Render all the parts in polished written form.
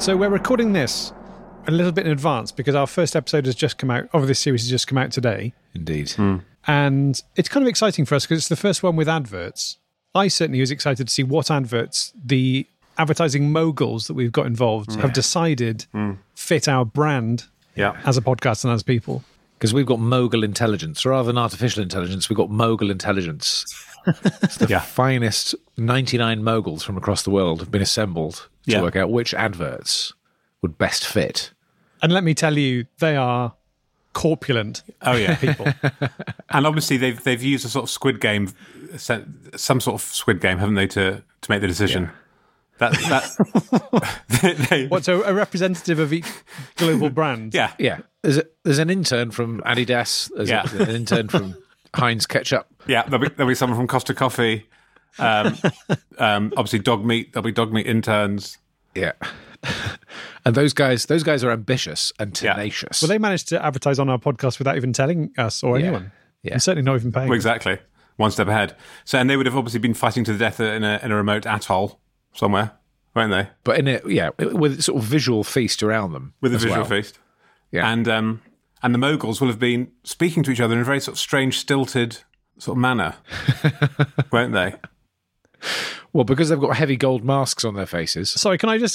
So we're recording this a little bit in advance because our first episode has just come out, of this series has just come out today. Indeed. And it's kind of exciting for us because it's the first one with adverts. I certainly was excited to see what adverts the advertising moguls that we've got involved have decided fit our brand as a podcast and as people. Because we've got mogul intelligence. Rather than artificial intelligence, we've got mogul intelligence. It's the finest 99 moguls from across the world have been assembled to work out which adverts would best fit. And let me tell you, they are corpulent people. And obviously they've used a sort of Squid Game, some sort of Squid Game, haven't they, to make the decision? That What's a representative of each global brand? Yeah. There's an intern from Adidas. There's an intern from Heinz Ketchup. Yeah, there'll be someone from Costa Coffee. Obviously, dog meat. There'll be dog meat interns. Yeah. And those guys are ambitious and tenacious. Well, they managed to advertise on our podcast without even telling us or anyone. Yeah. And certainly not even paying. Well, exactly. One step ahead. So, and they would have obviously been fighting to the death in a remote atoll somewhere, weren't they? But with sort of visual feast around them. With a visual feast. Yeah. And the moguls will have been speaking to each other in a very sort of strange, stilted sort of manner, weren't they? Well, because they've got heavy gold masks on their faces. Sorry, can I just?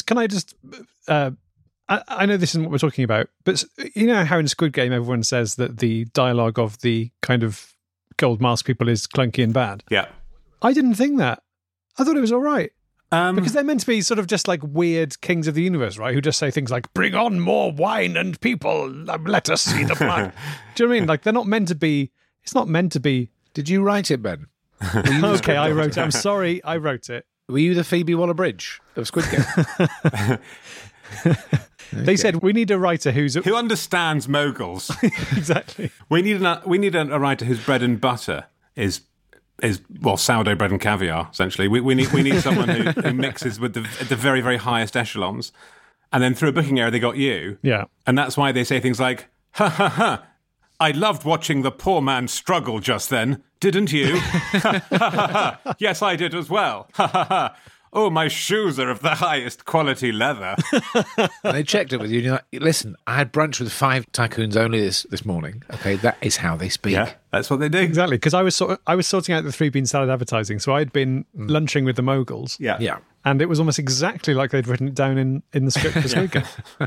I know this isn't what we're talking about, but you know how in Squid Game everyone says that the dialogue of the kind of gold mask people is clunky and bad. Yeah, I didn't think that. I thought it was all right. Because they're meant to be sort of just like weird kings of the universe, right? Who just say things like, bring on more wine and people, let us see the blood. Do you know what I mean? Like, they're not meant to be, it's not meant to be. Did you write it, Ben? Okay, I wrote it. I'm sorry, I wrote it. Were you the Phoebe Waller-Bridge of Squid Game? They said, we need a writer who understands moguls. Exactly. We need a writer whose bread and butter is sourdough bread and caviar, essentially. We need someone who mixes with the very, very highest echelons. And then through a booking error, they got you. Yeah. And that's why they say things like, ha, ha, ha, I loved watching the poor man struggle just then, didn't you? Ha, ha, ha, ha. Yes, I did as well. Ha, ha, ha. Oh, my shoes are of the highest quality leather. And they checked it with you, and you're like, listen, I had brunch with 5 tycoons only this morning. Okay, that is how they speak. Yeah, that's what they do. Exactly, because I was sorting out the 3 bean salad advertising, so I'd been lunching with the moguls. Yeah. And it was almost exactly like they'd written it down in the script for Squid Game.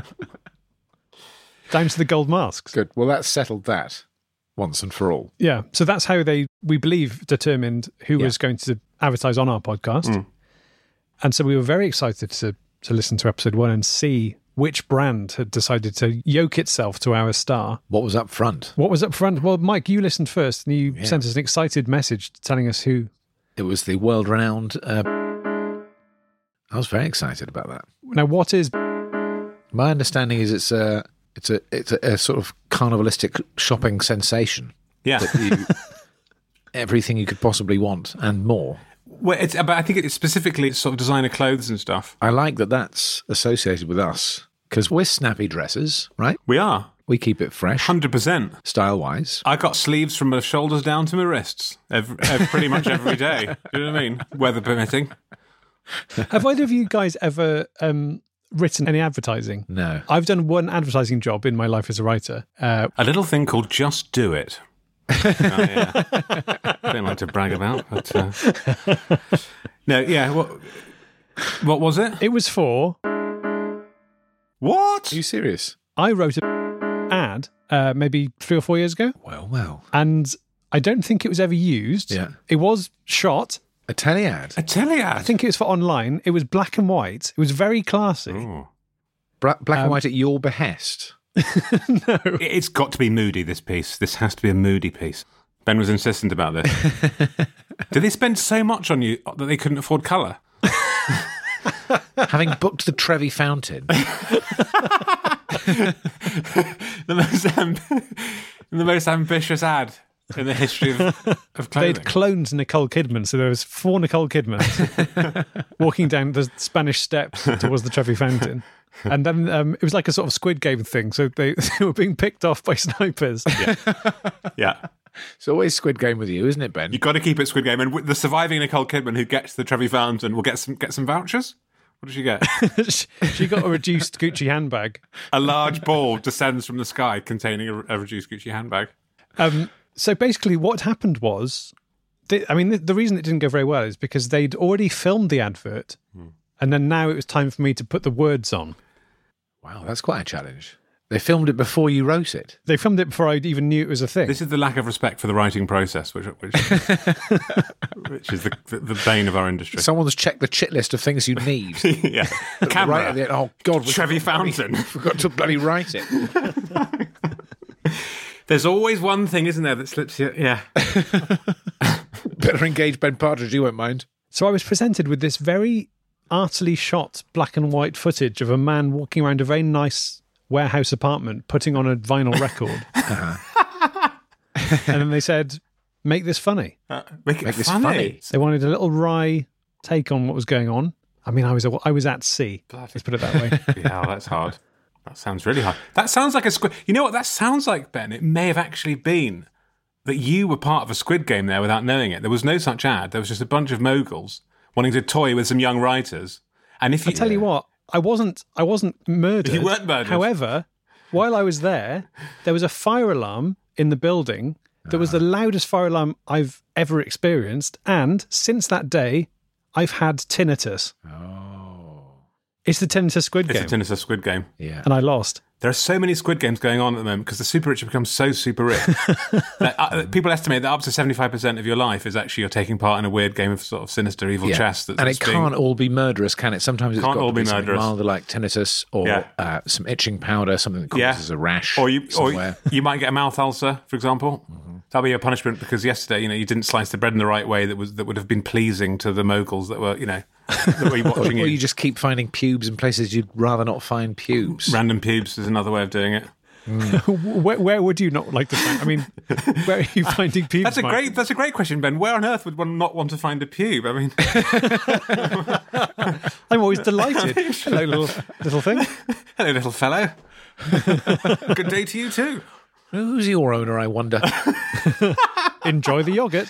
Down to the gold masks. Good. Well, that's settled that once and for all. Yeah, so that's how we believe, determined who was going to advertise on our podcast. And so we were very excited to listen to episode 1 and see which brand had decided to yoke itself to our star. What was up front? Well, Mike, you listened first and you sent us an excited message telling us who. It was the world-renowned... I was very excited about that. Now, what is... My understanding is it's a sort of carnivalistic shopping sensation. Yeah. Everything you could possibly want and more. Well, I think it's specifically sort of designer clothes and stuff. I like that that's associated with us because we're snappy dressers, right? We are. We keep it fresh. 100%. Style-wise. I got sleeves from my shoulders down to my wrists pretty much every day. Do you know what I mean? Weather permitting. Have either of you guys ever written any advertising? No. I've done one advertising job in my life as a writer. A little thing called Just Do It. I don't like to brag about, but no, yeah. What was it? It was for. What? Are you serious? I wrote an ad maybe 3 or 4 years ago. Well. And I don't think it was ever used. Yeah. It was shot. A telead? A telead? I think it was for online. It was black and white. It was very classy. Ooh. Black and white at your behest? No. It's got to be moody, this piece. This has to be a moody piece. Ben was insistent about this. Did they spend so much on you that they couldn't afford colour? Having booked the Trevi Fountain. the most ambitious ad in the history of clothing. They'd cloned Nicole Kidman, so there was 4 Nicole Kidmans walking down the Spanish Steps towards the Trevi Fountain. And then it was like a sort of Squid Game thing, so they were being picked off by snipers. Yeah. It's always Squid Game with you, isn't it, Ben? You've got to keep it Squid Game. And the surviving Nicole Kidman who gets the Trevi Fountain will get some vouchers. What did she get? She got a reduced Gucci handbag. A large ball descends from the sky containing a reduced Gucci handbag. So basically what happened was, the reason it didn't go very well is because they'd already filmed the advert, and then now it was time for me to put the words on. Wow, that's quite a challenge. They filmed it before you wrote it. They filmed it before I even knew it was a thing. This is the lack of respect for the writing process, which is the bane of our industry. Someone's checked the chit list of things you need. Yeah. Camera. Right at the end, oh, God. Trevi Fountain. Forgot to bloody write it. There's always one thing, isn't there, that slips you? Yeah. Better engage Ben Partridge, you won't mind. So I was presented with this very artily shot black and white footage of a man walking around a very nice warehouse apartment putting on a vinyl record. And then they said, make this funny. Make this funny. They wanted a little wry take on what was going on. I mean, I was at sea. Let's put it that way. Yeah, that's hard. That sounds really hard. That sounds like a Squid... You know what that sounds like, Ben? It may have actually been that you were part of a Squid Game there without knowing it. There was no such ad. There was just a bunch of moguls wanting to toy with some young writers. And if you... I tell you what, I wasn't murdered. You weren't murdered. However, while I was there was a fire alarm in the building that was the loudest fire alarm I've ever experienced. And since that day, I've had tinnitus. Oh. It's the tinnitus Squid Game. It's the tinnitus Squid Game. Yeah. And I lost. There are so many Squid Games going on at the moment because the super rich have become so super rich. That, people estimate that up to 75% of your life is actually you're taking part in a weird game of sort of sinister evil chess. And it can't all be murderous, can it? Sometimes it's can't got all to be something murderous. milder like tinnitus or some itching powder, something that causes a rash somewhere. Or you might get a mouth ulcer, for example. Mm-hmm. That'll be your punishment because yesterday, you didn't slice the bread in the right way that would have been pleasing to the moguls that were, that were watching you. Or you just keep finding pubes in places you'd rather not find pubes. Random pubes is another way of doing it. Where would you not like to find? I mean, where are you finding pubes? That's a great question, Ben. Where on earth would one not want to find a pube? I mean, I'm always delighted. Hello, little thing. Hello, little fellow. Good day to you too. Who's your owner, I wonder? Enjoy the yogurt.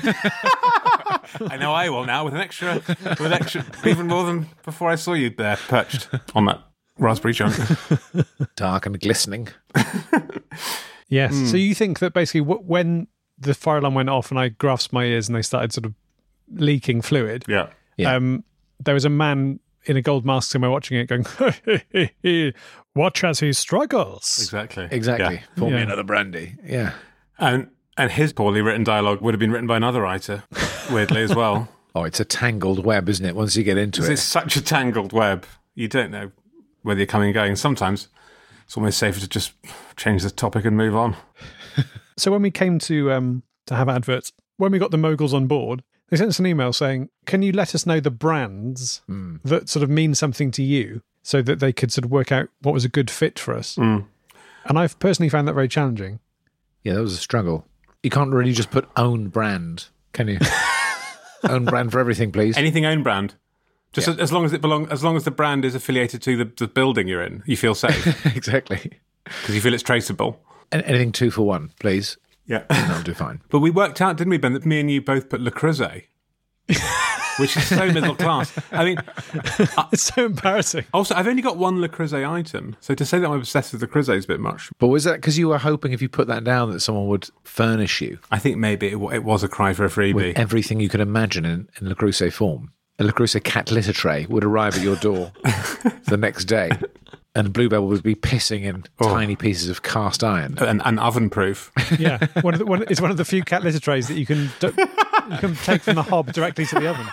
I know I will now with an extra, even more than before I saw you there perched on that raspberry chunk. Dark and glistening. Yes. So you think that basically when the fire alarm went off and I grasped my ears and they started sort of leaking fluid, yeah. There was a man in a gold mask somewhere watching it going, watch as he struggles. Exactly. Yeah. Pour me another brandy. Yeah. And his poorly written dialogue would have been written by another writer, weirdly as well. Oh, it's a tangled web, isn't it, once you get into it? It's such a tangled web. You don't know whether you're coming and going. Sometimes it's almost safer to just change the topic and move on. So when we came to have adverts, when we got the moguls on board, they sent us an email saying, can you let us know the brands that sort of mean something to you so that they could sort of work out what was a good fit for us? And I've personally found that very challenging. Yeah, that was a struggle. You can't really just put own brand, can you? Own brand for everything, please. Anything own brand. Just as long as as long as the brand is affiliated to the building you're in, you feel safe. Exactly. Because you feel it's traceable. Anything 2 for 1, please. Yeah. That'll do fine. But we worked out, didn't we, Ben, that me and you both put Le Creuset, which is so middle class. I mean... it's so embarrassing. Also, I've only got one Le Creuset item, so to say that I'm obsessed with Le Creuset is a bit much. But was that because you were hoping if you put that down that someone would furnish you? I think maybe it was a cry for a freebie. With everything you could imagine in Le Creuset form. A Le Creuset cat litter tray would arrive at your door the next day. And Bluebell would be pissing in tiny pieces of cast iron. And oven-proof. Yeah. It's one of the few cat litter trays that you can take from the hob directly to the oven.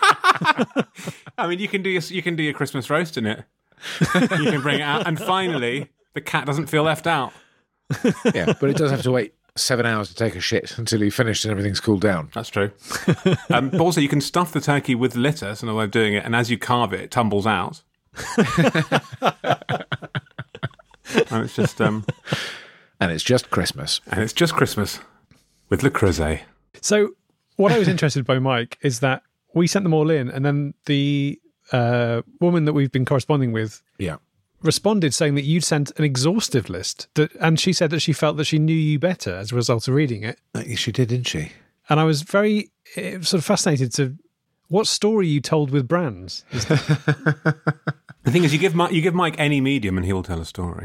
I mean, you can do your Christmas roast in it. You can bring it out. And finally, the cat doesn't feel left out. Yeah, but it does have to wait 7 hours to take a shit until you've finished and everything's cooled down. That's true. But also, you can stuff the turkey with litter. That's another way of doing it. And as you carve it, it tumbles out. And it's just Christmas. And it's just Christmas with Le Creuset. So what I was interested by, Mike, is that we sent them all in, and then the woman that we've been corresponding with responded saying that you'd sent an exhaustive list, and she said that she felt that she knew you better as a result of reading it. She did, didn't she? And I was very sort of fascinated to what story you told with brands? The thing is, you give Mike any medium and he will tell a story.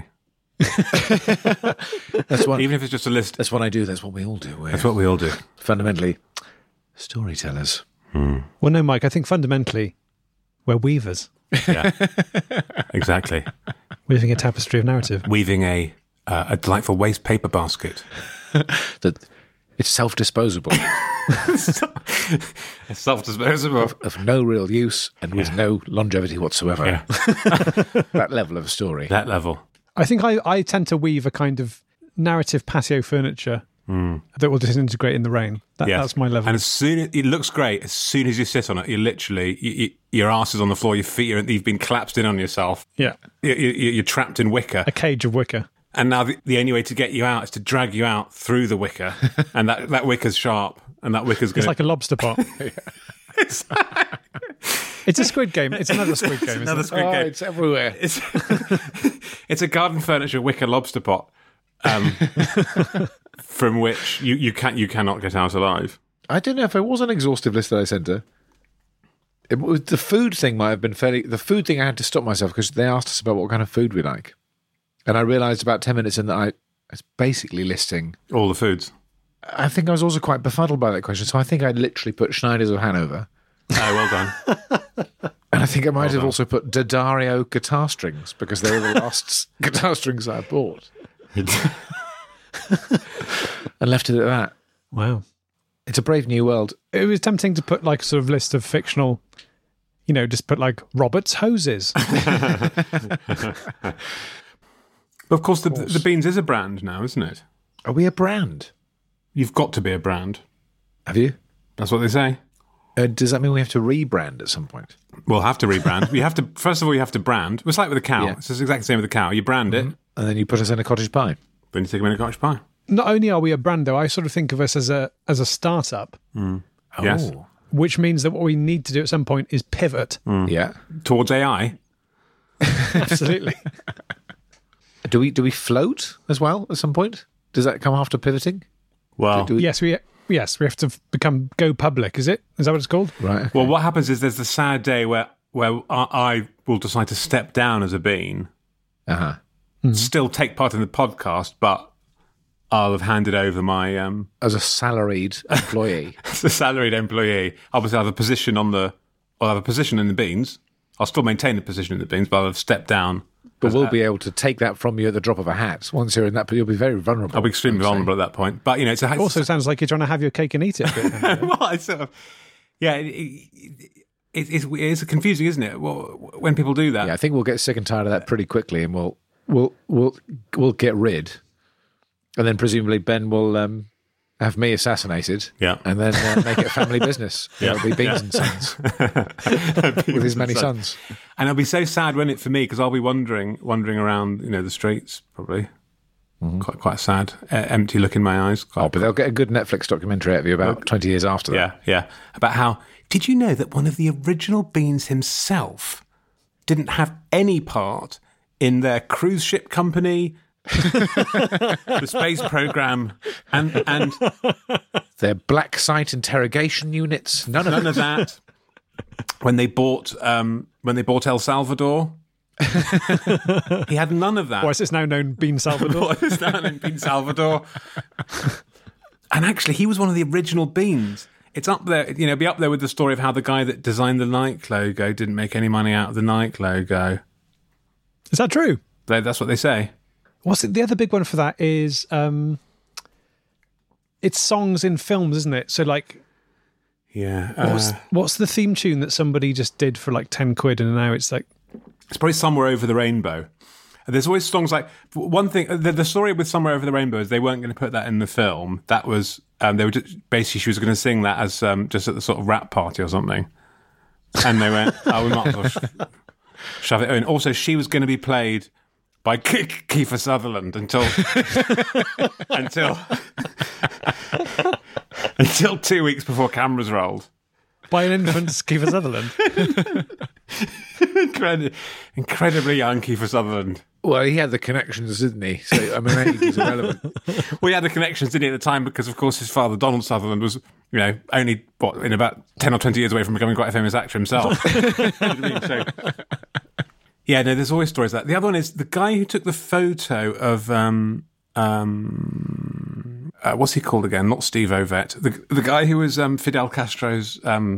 Even if it's just a list. That's what I do. That's what we all do. That's what we all do. Fundamentally, storytellers. Well, no, Mike, I think fundamentally we're weavers. Yeah, exactly. Weaving a tapestry of narrative. Weaving a delightful waste paper basket. That it's self-disposable. It's self-disposable. Of no real use and with no longevity whatsoever. Yeah. That level of story. That level. I think I tend to weave a kind of narrative patio furniture that will disintegrate in the rain. That's my level. And it looks great. As soon as you sit on it, you literally, your arse is on the floor, your feet you've been collapsed in on yourself. Yeah. You're trapped in wicker. A cage of wicker. And now the only way to get you out is to drag you out through the wicker. And that wicker's sharp. And that wicker's going It's like a lobster pot. It's a Squid Game. It's another Squid Game. Another Squid Game. It's everywhere. It's a garden furniture wicker lobster pot. From which you cannot get out alive. I don't know if it was an exhaustive list that I sent her. The food thing might have been the food thing I had to stop myself because they asked us about what kind of food we like. And I realised about 10 minutes in that I was basically listing all the foods. I think I was also quite befuddled by that question, so I think I literally put Schneiders of Hanover. Oh, well done. And I think I might have also put D'Addario guitar strings because they were the last guitar strings I bought. And left it at that. Wow. It's a brave new world. It was tempting to put like a sort of list of fictional, just put like Robert's hoses. But of course, the Beans is a brand now, isn't it? Are we a brand? You've got to be a brand. Have you? That's what they say. Does that mean we have to rebrand at some point? We'll have to rebrand. First of all, you have to brand. It's like with a cow. Yeah. It's the exact same with a cow. You brand it. And then you put us in a cottage pie. Then you take them in a cottage pie. Not only are we a brand, though, I sort of think of us as a startup. Mm. Yes. Which means that what we need to do at some point is pivot. Yeah. Towards AI. Absolutely. Do we float as well at some point? Does that come after pivoting? Well, yes, we have to go public. Is that what it's called? Right. Okay. Well, what happens is there's the sad day where I will decide to step down as a bean, still take part in the podcast, but I'll have handed over my as a salaried employee. As a salaried employee, obviously I'll have a position in the Beans. I'll still maintain the position in the Beans, but I'll have stepped down. But we'll be able to take that from you at the drop of a hat. Once you're in that, but you'll be very vulnerable. I'll be extremely vulnerable at that point. But it also sounds like you're trying to have your cake and eat it. Well, it's sort of, yeah. It's confusing, isn't it? When people do that, yeah, I think we'll get sick and tired of that pretty quickly, and we'll get rid. And then presumably Ben will have me assassinated, and then make it a family business. Yeah. It'll be Beans and Sons with his many sons. And it'll be so sad, won't it, for me, because I'll be wandering around, the streets, probably. Mm-hmm. Quite sad, empty look in my eyes. But they'll get a good Netflix documentary out of you about 20 years after that. Yeah. About how, did you know that one of the original Beans himself didn't have any part in their cruise ship company, the space program, and their black site interrogation units? None of that. When they bought El Salvador, he had none of that. Why is this now known Bean Salvador? It's now known Bean Salvador. And actually, he was one of the original Beans. It's up there, be up there with the story of how the guy that designed the Nike logo didn't make any money out of the Nike logo. Is that true? That's what they say. What's it? The other big one for that is it's songs in films, isn't it? So like, yeah. What's the theme tune that somebody just did for like 10 quid and now it's like, it's probably Somewhere Over the Rainbow. There's always songs like one thing. The story with Somewhere Over the Rainbow is they weren't going to put that in the film. That was they were just, basically she was going to sing that as just at the sort of rap party or something, and they went, "Oh, we might as well shove it in." Also, she was going to be played by Kiefer Sutherland until 2 weeks before cameras rolled. By an infant Kiefer Sutherland. Incredibly young Kiefer Sutherland. Well, he had the connections, didn't he? So, age is irrelevant. Well, he had the connections, didn't he, at the time, because, of course, his father, Donald Sutherland, was only in about 10 or 20 years away from becoming quite a famous actor himself. So, yeah, no, there's always stories like that. The other one is the guy who took the photo of what's he called again? Not Steve Ovett. The guy who was Fidel Castro's.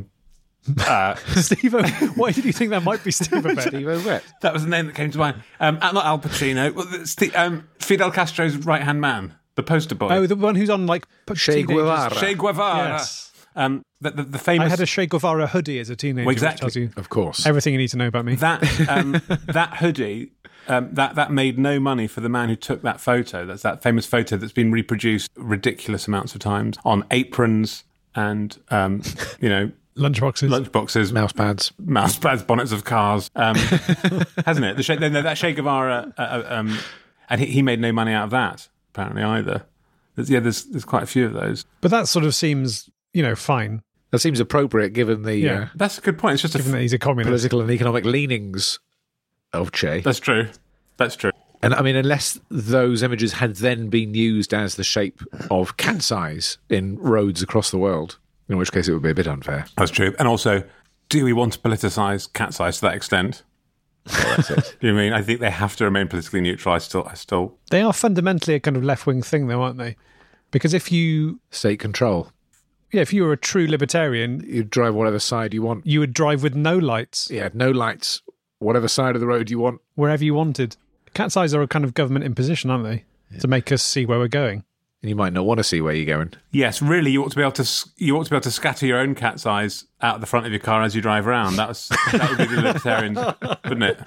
Steve Ovett. Why did you think that might be Steve Ovett? Steve Ovett. That was the name that came to mind. Not Al Pacino. Well, it's Fidel Castro's right-hand man, the poster boy. Oh, the one who's on like Che Guevara. Che Guevara. Yes. The famous. I had a Che Guevara hoodie as a teenager. Well, exactly. Which tells you Of course. everything you need to know about me. That hoodie. That made no money for the man who took that photo. That's that famous photo that's been reproduced ridiculous amounts of times on aprons and Lunchboxes, mouse pads, bonnets of cars, hasn't it? That Che Guevara, and he made no money out of that apparently either. There's quite a few of those. But that sort of seems fine. That seems appropriate given the that's a good point. It's just given that he's a communist. Political and economic leanings of Che. That's true. And I mean, unless those images had then been used as the shape of cat's eyes in roads across the world, in which case it would be a bit unfair. That's true. And also, do we want to politicise cat's eyes to that extent? Well, that's it. Do you mean I think they have to remain politically neutral? I still. They are fundamentally a kind of left-wing thing, though, aren't they? Because if you State control. Yeah, if you were a true libertarian, you'd drive whatever side you want. You would drive with no lights. Yeah, no lights. Whatever side of the road you want. Wherever you wanted. Cat's eyes are a kind of government imposition, aren't they? Yeah. To make us see where we're going. And you might not want to see where you're going. Yes, really, you ought to be able to scatter your own cat's eyes out the front of your car as you drive around. That would be the libertarians, wouldn't it?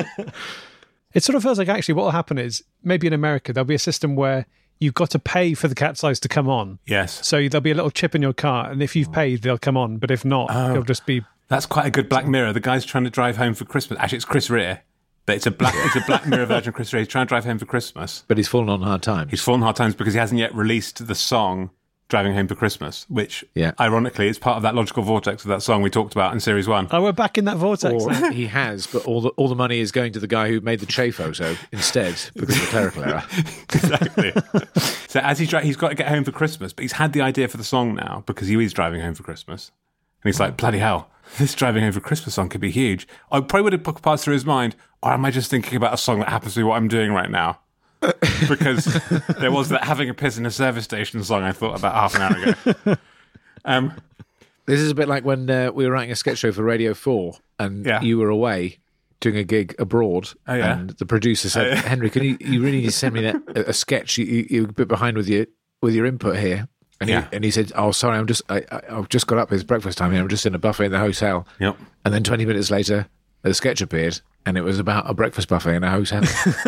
It sort of feels like actually what will happen is maybe in America there'll be a system where you've got to pay for the cat's eyes to come on. Yes. So there'll be a little chip in your car, and if you've paid, they'll come on. But if not, they'll just be. That's quite a good Black Mirror. The guy's trying to drive home for Christmas. Actually, it's Chris Rea. But it's a Black Mirror version of Chris Rea. He's trying to drive home for Christmas. But he's fallen on hard times. He's fallen on hard times because he hasn't yet released the song Driving Home for Christmas, which, ironically, is part of that logical vortex of that song we talked about in Series 1. Oh, we're back in that vortex. Or he has, but all the money is going to the guy who made the Che photo instead because of a clerical error. Exactly. So as he's got to get home for Christmas, but he's had the idea for the song now because he is driving home for Christmas. And he's like, bloody hell, this Driving Home for Christmas song could be huge. I probably would have passed through his mind, or am I just thinking about a song that happens to be what I'm doing right now? Because there was that having a piss in a service station song I thought about half an hour ago. This is a bit like when we were writing a sketch show for Radio 4 and you were away doing a gig abroad and the producer said, Henry, can you really need to send me a sketch? You're a bit behind with your input here. And he said, "Oh, sorry, I've just got up. It's breakfast time here. I'm just in a buffet in the hotel." Yep. And then 20 minutes later, the sketch appeared, and it was about a breakfast buffet in a hotel.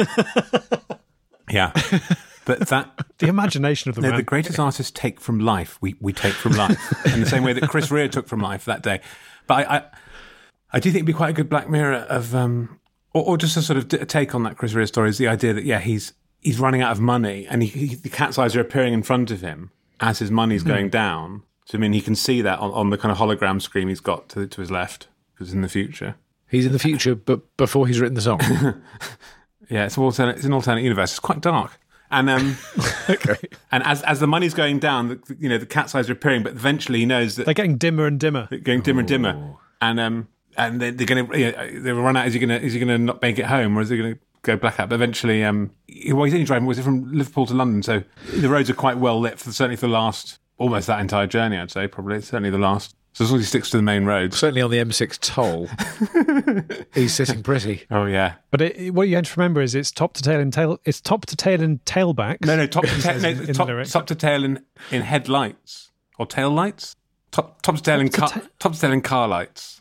Yeah, but the imagination of the man. The greatest artists take from life. We take from life in the same way that Chris Rea took from life that day. But I do think it'd be quite a good Black Mirror of, or just a sort of a take on that Chris Rea story is the idea that he's running out of money, and the cat's eyes are appearing in front of him as his money's going down. So, I mean, he can see that on the kind of hologram screen he's got to his left, because in the future. He's in the future, but before he's written the song. Yeah, it's an alternate universe. It's quite dark. And okay. And as the money's going down, the cat's eyes are appearing, but eventually he knows that... They're getting dimmer and dimmer. They're getting dimmer and dimmer. And they're going to... they run out, is he going to not make it home, or is he going to go blackout? But eventually... he's only driving, was it from Liverpool to London? So the roads are quite well lit, certainly for the last... almost that entire journey, I'd say, probably. Certainly the last... So as long as he sticks to the main roads. Certainly on the M6 toll, he's sitting pretty. Oh, yeah. But what you have to remember is it's top to tail and tailbacks. No, top to tail in headlights. Or tail lights? Top to tail in car lights.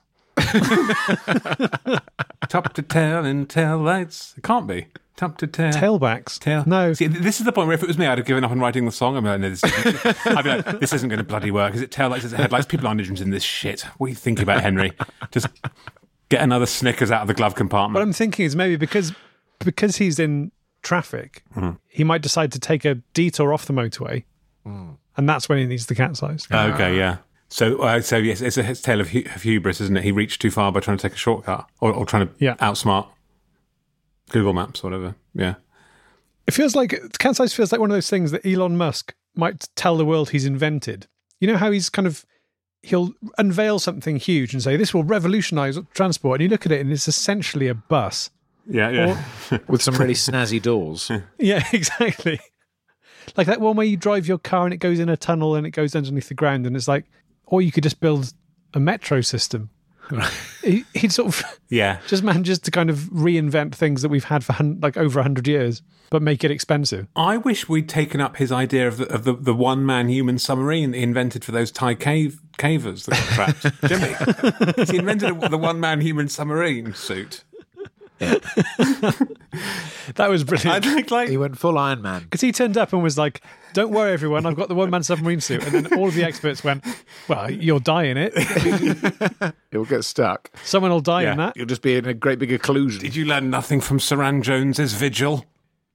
Top to tail in tail lights. It can't be. Top to tail. Tailbacks. Tail. No. See, this is the point where if it was me, I'd have given up on writing the song. I'd be like, this isn't going to bloody work. Is it tail lights? Is it headlights? People aren't interested in this shit. What are you thinking about, Henry? Just get another Snickers out of the glove compartment. What I'm thinking is maybe because he's in traffic, he might decide to take a detour off the motorway, and that's when he needs the cat's eyes. Okay, yeah. So yes, it's a tale of hubris, isn't it? He reached too far by trying to take a shortcut or trying to outsmart Google Maps, whatever. Yeah. It feels like cat's eyes feels like one of those things that Elon Musk might tell the world he's invented. You know how he'll unveil something huge and say, this will revolutionise transport. And you look at it and it's essentially a bus. Yeah. With some really snazzy doors. Yeah, exactly. Like that one where you drive your car and it goes in a tunnel and it goes underneath the ground, and it's like, or you could just build a metro system. He'd sort of just manages to kind of reinvent things that we've had for over 100 years, but make it expensive. I wish we'd taken up his idea of the one-man human submarine that he invented for those Thai cavers that got trapped. Didn't he? He invented the one-man human submarine suit. Yeah. That was brilliant. He went full Iron Man. Because he turned up and was like, don't worry, everyone, I've got the one-man submarine suit. And then all of the experts went, well, you'll die in it. It'll get stuck. Someone will die in that. You'll just be in a great big occlusion. Did you learn nothing from Saran Jones's Vigil?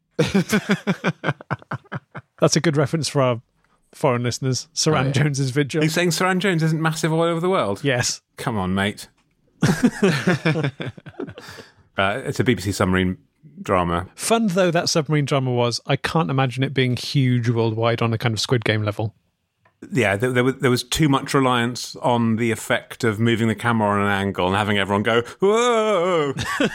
That's a good reference for our foreign listeners. Saran Jones's Vigil. Are you saying Saran Jones isn't massive all over the world? Yes. Come on, mate. It's a BBC submarine drama. Fun though that submarine drama was, I can't imagine it being huge worldwide on a kind of Squid Game level. Yeah, there was too much reliance on the effect of moving the camera on an angle and having everyone go, whoa!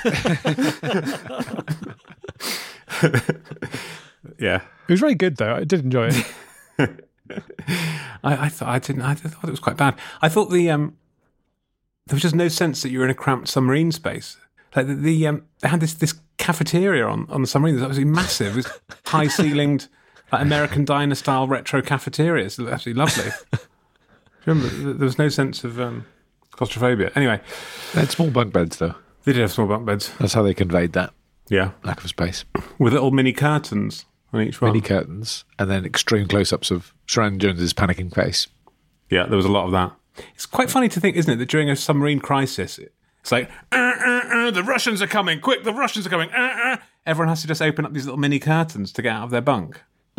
Yeah. It was very good though. I did enjoy it. I thought it was quite bad. I thought there was just no sense that you were in a cramped submarine space. Like they had this cafeteria on the submarine that was absolutely massive. It was high-ceilinged, like American diner style retro cafeterias. It was absolutely lovely. Remember, there was no sense of claustrophobia. Anyway, they had small bunk beds though. They did have small bunk beds. That's how they conveyed that. Yeah, lack of space with little mini curtains on each one. Mini curtains, and then extreme close-ups of Saran Jones's panicking face. Yeah, there was a lot of that. It's quite funny to think, isn't it, that during a submarine crisis, it's like, the Russians are coming, quick, the Russians are coming, Everyone has to just open up these little mini curtains to get out of their bunk.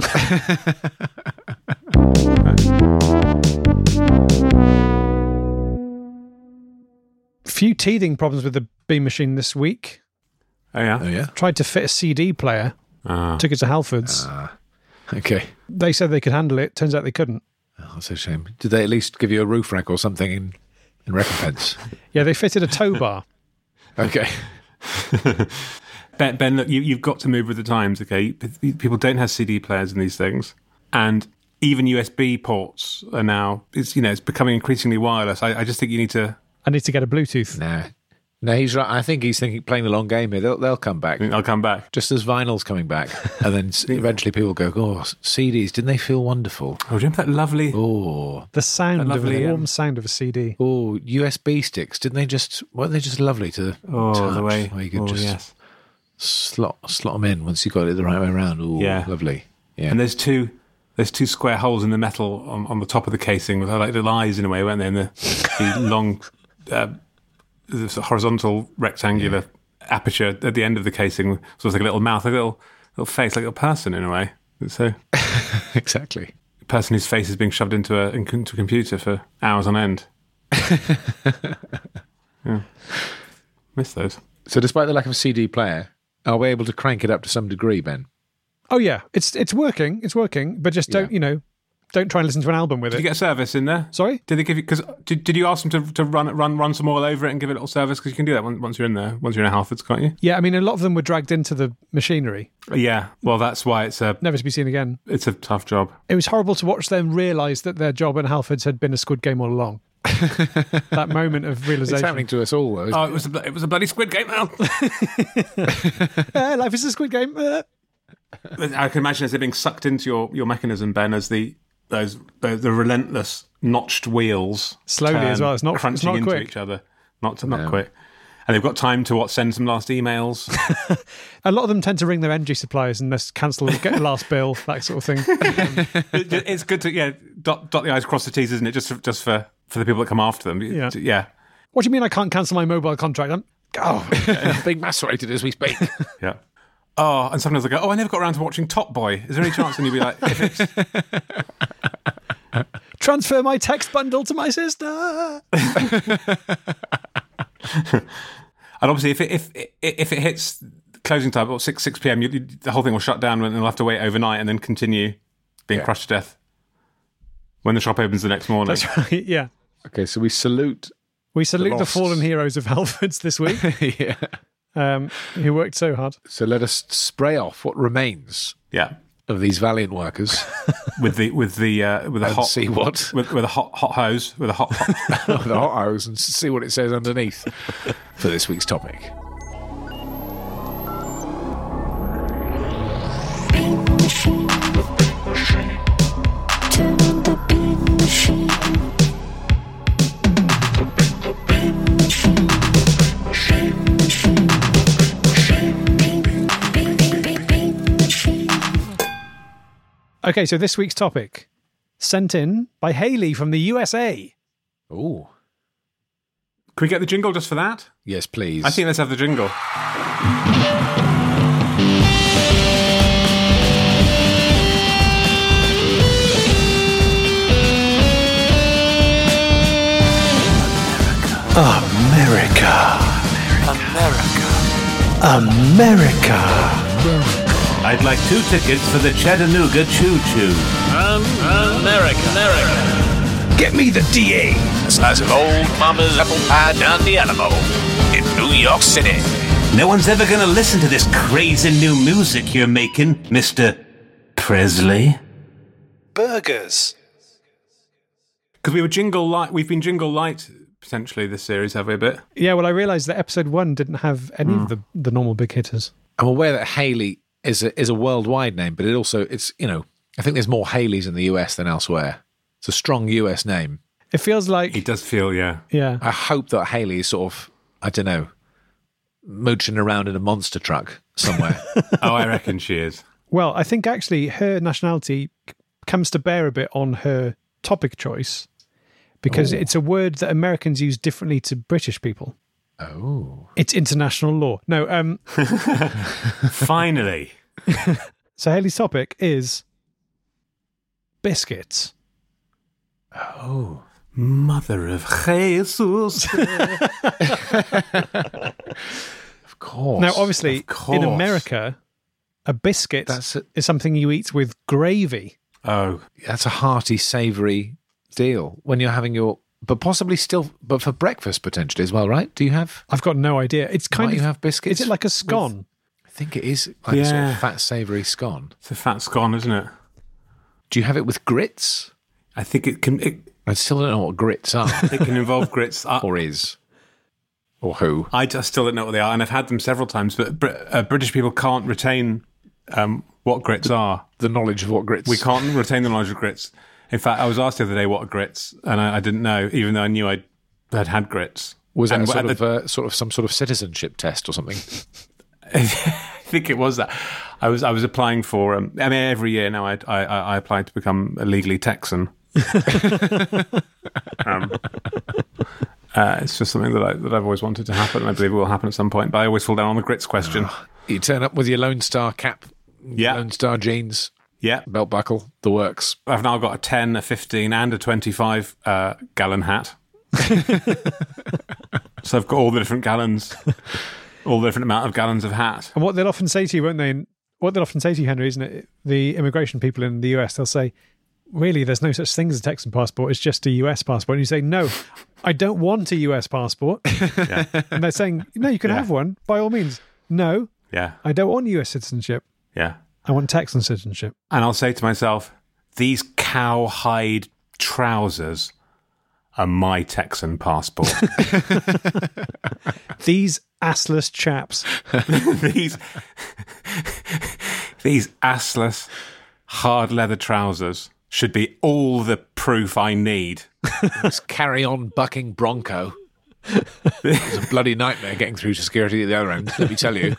Few teething problems with the Beam Machine this week. Oh, yeah? Tried to fit a CD player, took it to Halfords. Okay. They said they could handle it, turns out they couldn't. Oh, that's a shame. Did they at least give you a roof rack or something in recompense? Yeah, they fitted a tow bar. Okay. Ben, look, you've got to move with the times, okay? People don't have CD players in these things. And even USB ports are now, it's becoming increasingly wireless. I just think you need to... I need to get a Bluetooth. No, he's right. I think he's playing the long game here. They'll come back. I'll come back. Just as vinyl's coming back. And then eventually people go, oh, CDs, didn't they feel wonderful? Oh, do you remember that lovely... Oh. The sound, the warm sound of a CD. Oh, USB sticks, weren't they just lovely to touch? The way... Where you could slot them in once you got it the right way around. Oh, yeah. Lovely. Yeah. And there's two square holes in the metal on the top of the casing with like little eyes in a way, weren't they? And the long... the horizontal rectangular aperture at the end of the casing, so it's like a little mouth, like a little face, like a little person in a way. So exactly, a person whose face is being shoved into a computer for hours on end. Yeah, miss those. So, despite the lack of a CD player, are we able to crank it up to some degree, Ben? Oh yeah, it's working. It's working, but just don't try and listen to an album with it. Did you get a service in there? Sorry? Did they give you? Because did you ask them to run some oil over it and give it a little service? Because you can do that once you're in there. Once you're in a Halfords, can't you? Yeah, I mean, a lot of them were dragged into the machinery. Yeah, well, that's why it's never to be seen again. It's a tough job. It was horrible to watch them realise that their job at Halfords had been a Squid Game all along. That moment of realisation. It's happening to us all, though. Oh, it was a bloody Squid Game now. Life is a Squid Game. I can imagine as they're being sucked into your mechanism, Ben, as the relentless notched wheels slowly as well. It's not crunching into quick. Each other. Not quick. And they've got time to send some last emails. A lot of them tend to ring their energy suppliers and just cancel, get the last bill, that sort of thing. It's good to dot the I's, cross the T's, isn't it? Just for the people that come after them. Yeah. What do you mean I can't cancel my mobile contract? Being macerated as we speak. Yeah. Oh, and sometimes they go, I never got around to watching Top Boy. Is there any chance? And you'd be like, if it's... Transfer my text bundle to my sister. And obviously, if it hits closing time, or 6 p.m., the whole thing will shut down and they'll have to wait overnight and then continue being crushed to death when the shop opens the next morning. That's right, yeah. Okay, so we salute the fallen heroes of Halfords this week. Who worked so hard. So let us spray off what remains of these valiant workers with a hot see what with a hot hose with a hot with a hot hose and see what it says underneath for this week's topic. Bean machine. Turn on the bean machine. Bean machine. Bean machine. Bean machine. Okay, so this week's topic, sent in by Haley from the USA. Ooh. Can we get the jingle just for that? Yes, please. I think let's have the jingle. America. I'd like 2 tickets for the Chattanooga Choo Choo. America. Get me the DA, the size of old Mama's apple pie down the Alamo in New York City. No one's ever gonna listen to this crazy new music you're making, Mr. Presley. Burgers. Because we've been jingle light potentially this series, have we a bit? Yeah, well, I realised that episode 1 didn't have any of the normal big hitters. I'm aware that Haley is a worldwide name, but it's I think there's more Haleys in the US than elsewhere. It's a strong US name. It feels like... It does feel, yeah. I hope that Haley is sort of, I don't know, mooching around in a monster truck somewhere. Oh, I reckon she is. Well, I think actually her nationality comes to bear a bit on her topic choice because it's a word that Americans use differently to British people. Oh. It's international law. No, Finally. So Haley's topic is biscuits. Oh. Mother of Jesus. Of course. Now, obviously, in America, a biscuit is something you eat with gravy. Oh. That's a hearty, savoury deal when you're having but possibly still, but for breakfast potentially as well, right? Do you have? I've got no idea. It's kind of... you have biscuits? Is it like a scone? I think it is like a sort of fat, savoury scone. It's a fat scone, isn't it? Do you have it with grits? I think it can... I still don't know what grits are. It can involve grits. Or is. Or who. I just still don't know what they are, and I've had them several times, but British people can't retain what grits are. The knowledge of what grits. We can't retain the knowledge of grits. In fact, I was asked the other day what are grits, and I didn't know, even though I knew I'd had grits. Was that sort of some sort of citizenship test or something? I think it was that. I was applying for. Every year now I apply to become a legally Texan. It's just something that I've always wanted to happen, and I believe it will happen at some point. But I always fall down on the grits question. You turn up with your Lone Star cap, Lone Star jeans, belt buckle, the works. I've now got a 10, a 15, and a 25 gallon hat. So I've got all the different gallons, all the different amount of gallons of hat. And what they'll often say to you, won't they? What they'll often say to you, Henry, isn't it? The immigration people in the US, they'll say, really, there's no such thing as a Texan passport. It's just a US passport. And you say, no, I don't want a US passport. And they're saying, no, you can have one, by all means. No, I don't want US citizenship. Yeah. I want Texan citizenship. And I'll say to myself, these cowhide trousers are my Texan passport. These assless chaps. these assless hard leather trousers should be all the proof I need. This carry-on bucking Bronco. It's a bloody nightmare getting through security at the other end, let me tell you.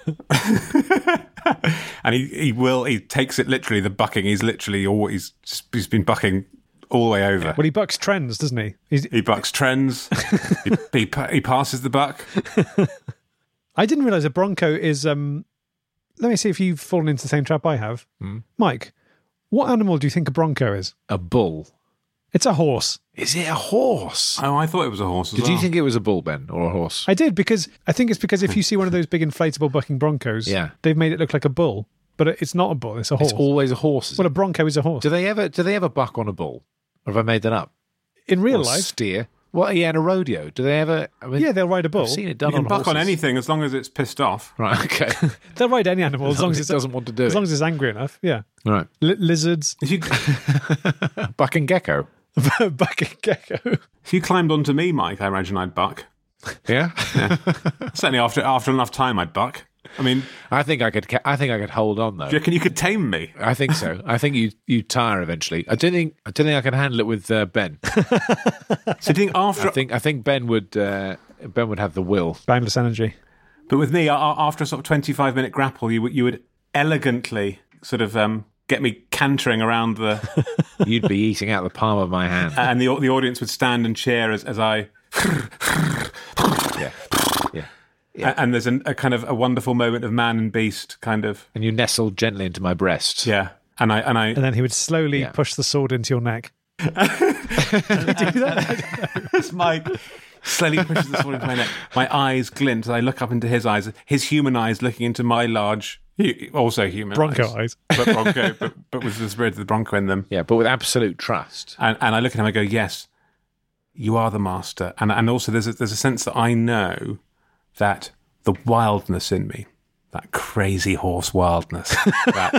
And he takes it literally, the bucking. He's been bucking all the way over. Well, he bucks trends, doesn't he? He bucks trends. he passes the buck. I didn't realise a Bronco is... let me see if you've fallen into the same trap I have. Mike, what animal do you think a Bronco is? A bull. It's a horse. Is it a horse? Oh, I thought it was a horse as well. Did you think it was a bull, Ben, or a horse? I did, because I think it's because if you see one of those big inflatable bucking Broncos, they've made it look like a bull, but it's not a bull, it's a horse. It's always a horse. Well, a Bronco is a horse. Do they ever buck on a bull? Or have I made that up? In real Or life, steer. Well, yeah, in a rodeo. Do they ever? I mean, yeah, they'll ride a bull. I've seen it You done can on buck on horses. anything as long as it's pissed off. Right. Okay. They'll ride any animal as long as it it doesn't want to do as it. long as it's angry enough. Yeah, Right. lizards, If you Buck and gecko. bucket gecko. if you climbed onto me, Mike, I imagine I'd buck. Yeah. Certainly after enough time, I'd buck. I mean, I think I could hold on though. do you reckon you could tame me? I think so. I think you tire eventually. I don't think I can handle it with Ben. So do you think after? I think Ben would have the will. Boundless energy. But with me, after a sort of 25-minute grapple, you would elegantly sort of get me cantering around the, You'd be eating out the palm of my hand. and the audience would stand and cheer as I. Yeah. And there's a kind of a wonderful moment of man and beast, kind of. And you nestle gently into my breast. Yeah, and I And then he would slowly Yeah. push the sword into your neck. as Mike slowly pushes the sword into my neck, my eyes glint as I look up into his eyes, his human eyes looking into my large, also human Bronco eyes. but Bronco, but with the spirit of the Bronco in them. Yeah, but with absolute trust. And I look at him, I go, yes, you are the master. And also there's a sense that I know that the wildness in me, that crazy horse wildness, that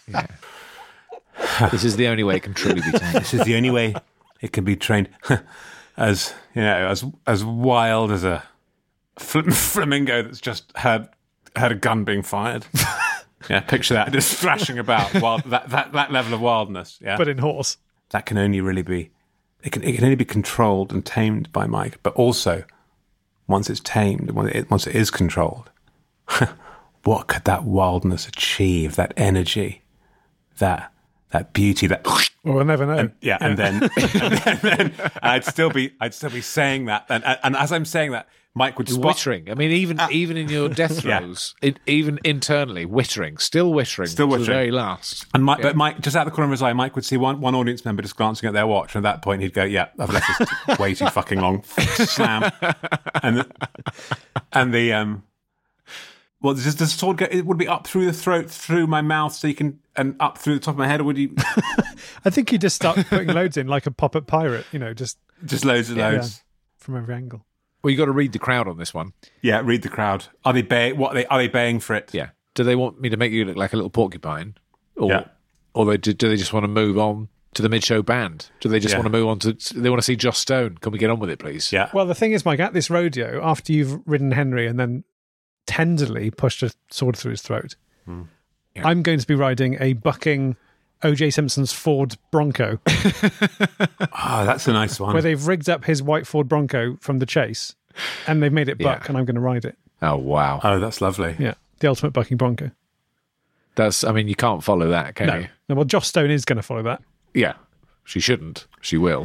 This is the only way it can truly be tamed. this is the only way it can be trained. As you know, as wild as a flamingo that's just heard a gun being fired. Yeah, picture that, just thrashing about. Wild, that level of wildness. Yeah, But in horse. that can only really be. It can only be controlled and tamed by Mike. But also, once it's tamed, once it is controlled, what could that wildness achieve? That energy, that beauty, that. Well, we'll never know. And then I'd still be saying that, and as I'm saying that, Mike would spot. Wittering. I mean, even in your death Yeah. throes, even internally, still wittering to the very last. And Mike, but Mike, just out the corner of his eye, Mike would see one audience member just glancing at their watch, and at that point he'd go, "Yeah, I've left this way too fucking long." Slam, and the well, does the sword go? It would be up through the throat, through my mouth, so you can, and up through the top of my head, or would you? I think you just start putting loads in like a pop-up pirate, just Just loads. from every angle. Well, you got to read the crowd on this one. Yeah, read the crowd. Are they baying for it? Yeah. Do they want me to make you look like a little porcupine, or Yeah. do they just want to move on to the mid-show band? Do they just Yeah. want to move on to? They want to see Joss Stone. Can we get on with it, please? Yeah. Well, the thing is, Mike, at this rodeo, after you've ridden Henry and then tenderly pushed a sword through his throat, Yeah. I'm going to be riding a bucking O.J. Simpson's Ford Bronco, Oh, that's a nice one. where they've rigged up his white Ford Bronco from the chase, and they've made it buck, Yeah. and I'm going to ride it. Oh wow. Oh, that's lovely. Yeah, the ultimate bucking Bronco. That's. I mean, you can't follow that, can you? No, well, Joss Stone is going to follow that. Yeah. She shouldn't. She will.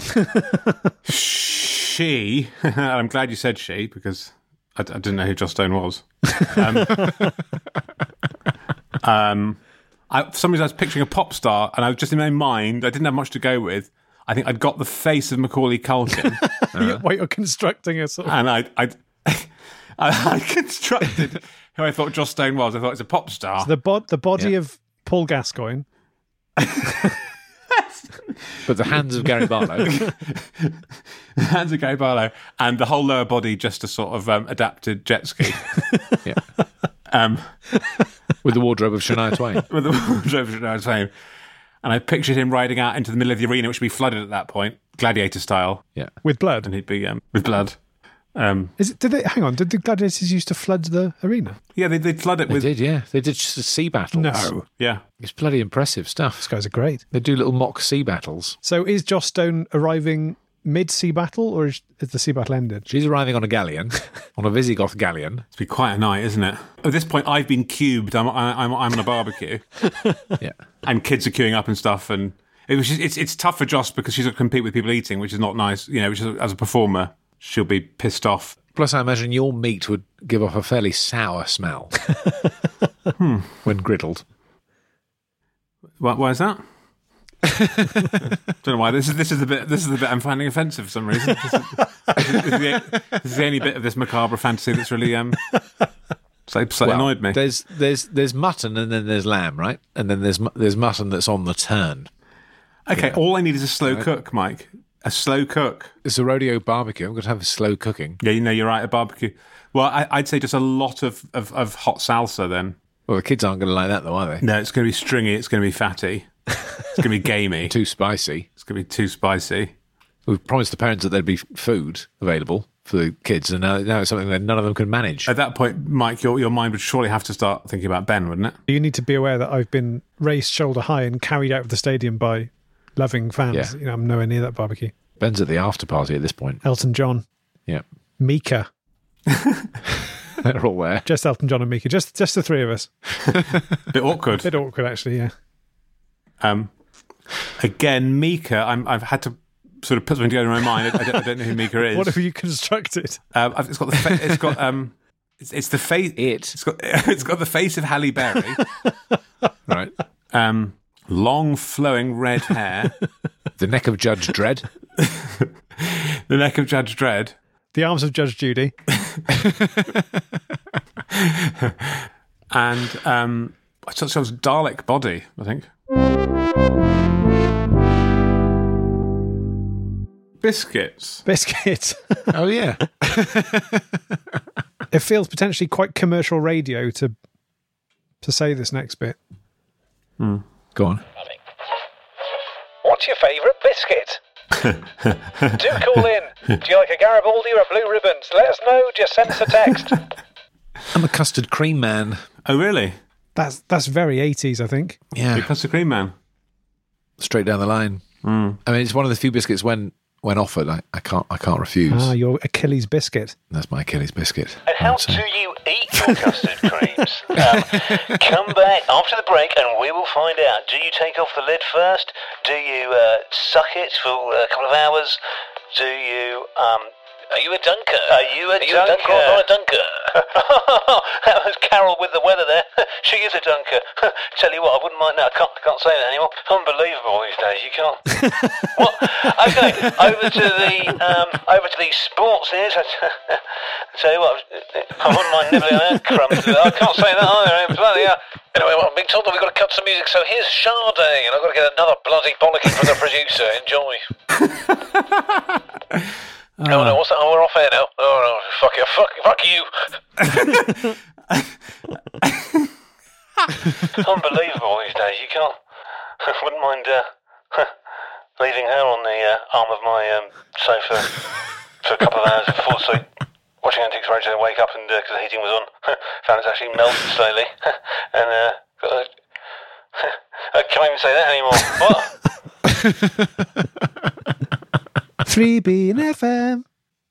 She, I'm glad you said she, because I didn't know who Joss Stone was. For some reason I was picturing a pop star, and I was just in my mind, I didn't have much to go with. I think I'd got the face of Macaulay Culkin, While you're constructing a sort of... and I constructed who I thought Joss Stone was. I thought it's a pop star. the body of Paul Gascoigne. But the hands of Gary Barlow. Hands of Gary Barlow, and the whole lower body just a sort of adapted jet ski. Yeah. With the wardrobe of Shania Twain. With the wardrobe of Shania Twain. And I pictured him riding out into the middle of the arena, which would be flooded at that point, gladiator style, Yeah. With blood. and he'd be with blood. Did the gladiators used to flood the arena? Yeah, they'd flood it They with. did, yeah. They did just sea battles. No. Yeah. It's bloody impressive stuff. These guys are great. They do little mock sea battles. So is Joss Stone arriving mid-sea battle, or is the sea battle ended? She's arriving on a galleon, on a Visigoth galleon. It's been quite a night, isn't it? At this point, I've been cubed. I'm on a barbecue, Yeah. and kids are queuing up and stuff. And it's tough for Joss because she's got to compete with people eating, which is not nice. Which is, as a performer, she'll be pissed off. Plus, I imagine your meat would give off a fairly sour smell when griddled. Why is that? Don't know why. This is the bit I'm finding offensive for some reason. This is the only bit of this macabre fantasy that's really slightly annoyed me. There's mutton and then there's lamb, right? And then there's mutton that's on the turn. Okay, all I need is a slow cook, Mike. A slow cook. It's a rodeo barbecue. I'm going to have a slow cooking. Yeah, you're right, a barbecue. Well, I'd say just a lot of hot salsa then. Well, the kids aren't going to like that, though, are they? No, it's going to be stringy. It's going to be fatty. It's going to be gamey. Too spicy. It's going to be too spicy. We've promised the parents that there'd be food available for the kids, and now it's something that none of them can manage. At that point, Mike, your mind would surely have to start thinking about Ben, wouldn't it? You need to be aware that I've been raised shoulder high and carried out of the stadium by loving fans. Yeah. I'm nowhere near that barbecue. Ben's at the after party at this point. Elton John. Yeah. Mika. They're all there. Just Elton John and Mika. Just the three of us. Bit awkward. Bit awkward, actually, yeah. Again, Mika, I've had to sort of put something together in my mind. I don't know who Mika is. What have you constructed? It's got the it's the face. It's got the face of Halle Berry. Right. Long flowing red hair. The neck of Judge Dredd. The neck of Judge Dredd. The arms of Judge Judy. And I thought it was Dalek body, I think. Biscuits. Oh, yeah. It feels potentially quite commercial radio to say this next bit. Go on. What's your favourite biscuit? Do call in. Do you like a Garibaldi or a Blue Ribbons? Let us know. Just send us a text. I'm a custard cream man. Oh, really? That's very 80s, I think. Yeah. You're custard cream man. Straight down the line. I mean, it's one of the few biscuits when offered, I can't refuse. Your Achilles biscuit. That's my Achilles biscuit. And how do you eat your custard creams? Come back after the break and we will find out. Do you take off the lid first? Do you suck it for a couple of hours? Do you... Are you a dunker? Are you a dunker or not a dunker? That was Carol with the weather there. She is a dunker. Tell you what, I wouldn't mind that. I can't say that anymore. Unbelievable these days. You can't. What? Okay, over to the sports news. Tell you what, I wouldn't mind nibbling on that crumbs. I can't say that either. Bloody hell. Anyway, well, I'm being told that we've got to cut some music, so here's Sade, and I've got to get another bloody bollocking from the producer. Enjoy. Oh no, what's that? Oh, we're off air now. Oh no, fuck you. Unbelievable these days. You can't. Wouldn't mind leaving her on the arm of my sofa for a couple of hours before sleep, watching Antiques Roadshow, and wake up and because the heating was on, found it's actually melted slowly, and I can't even say that anymore. What? 3B and FM.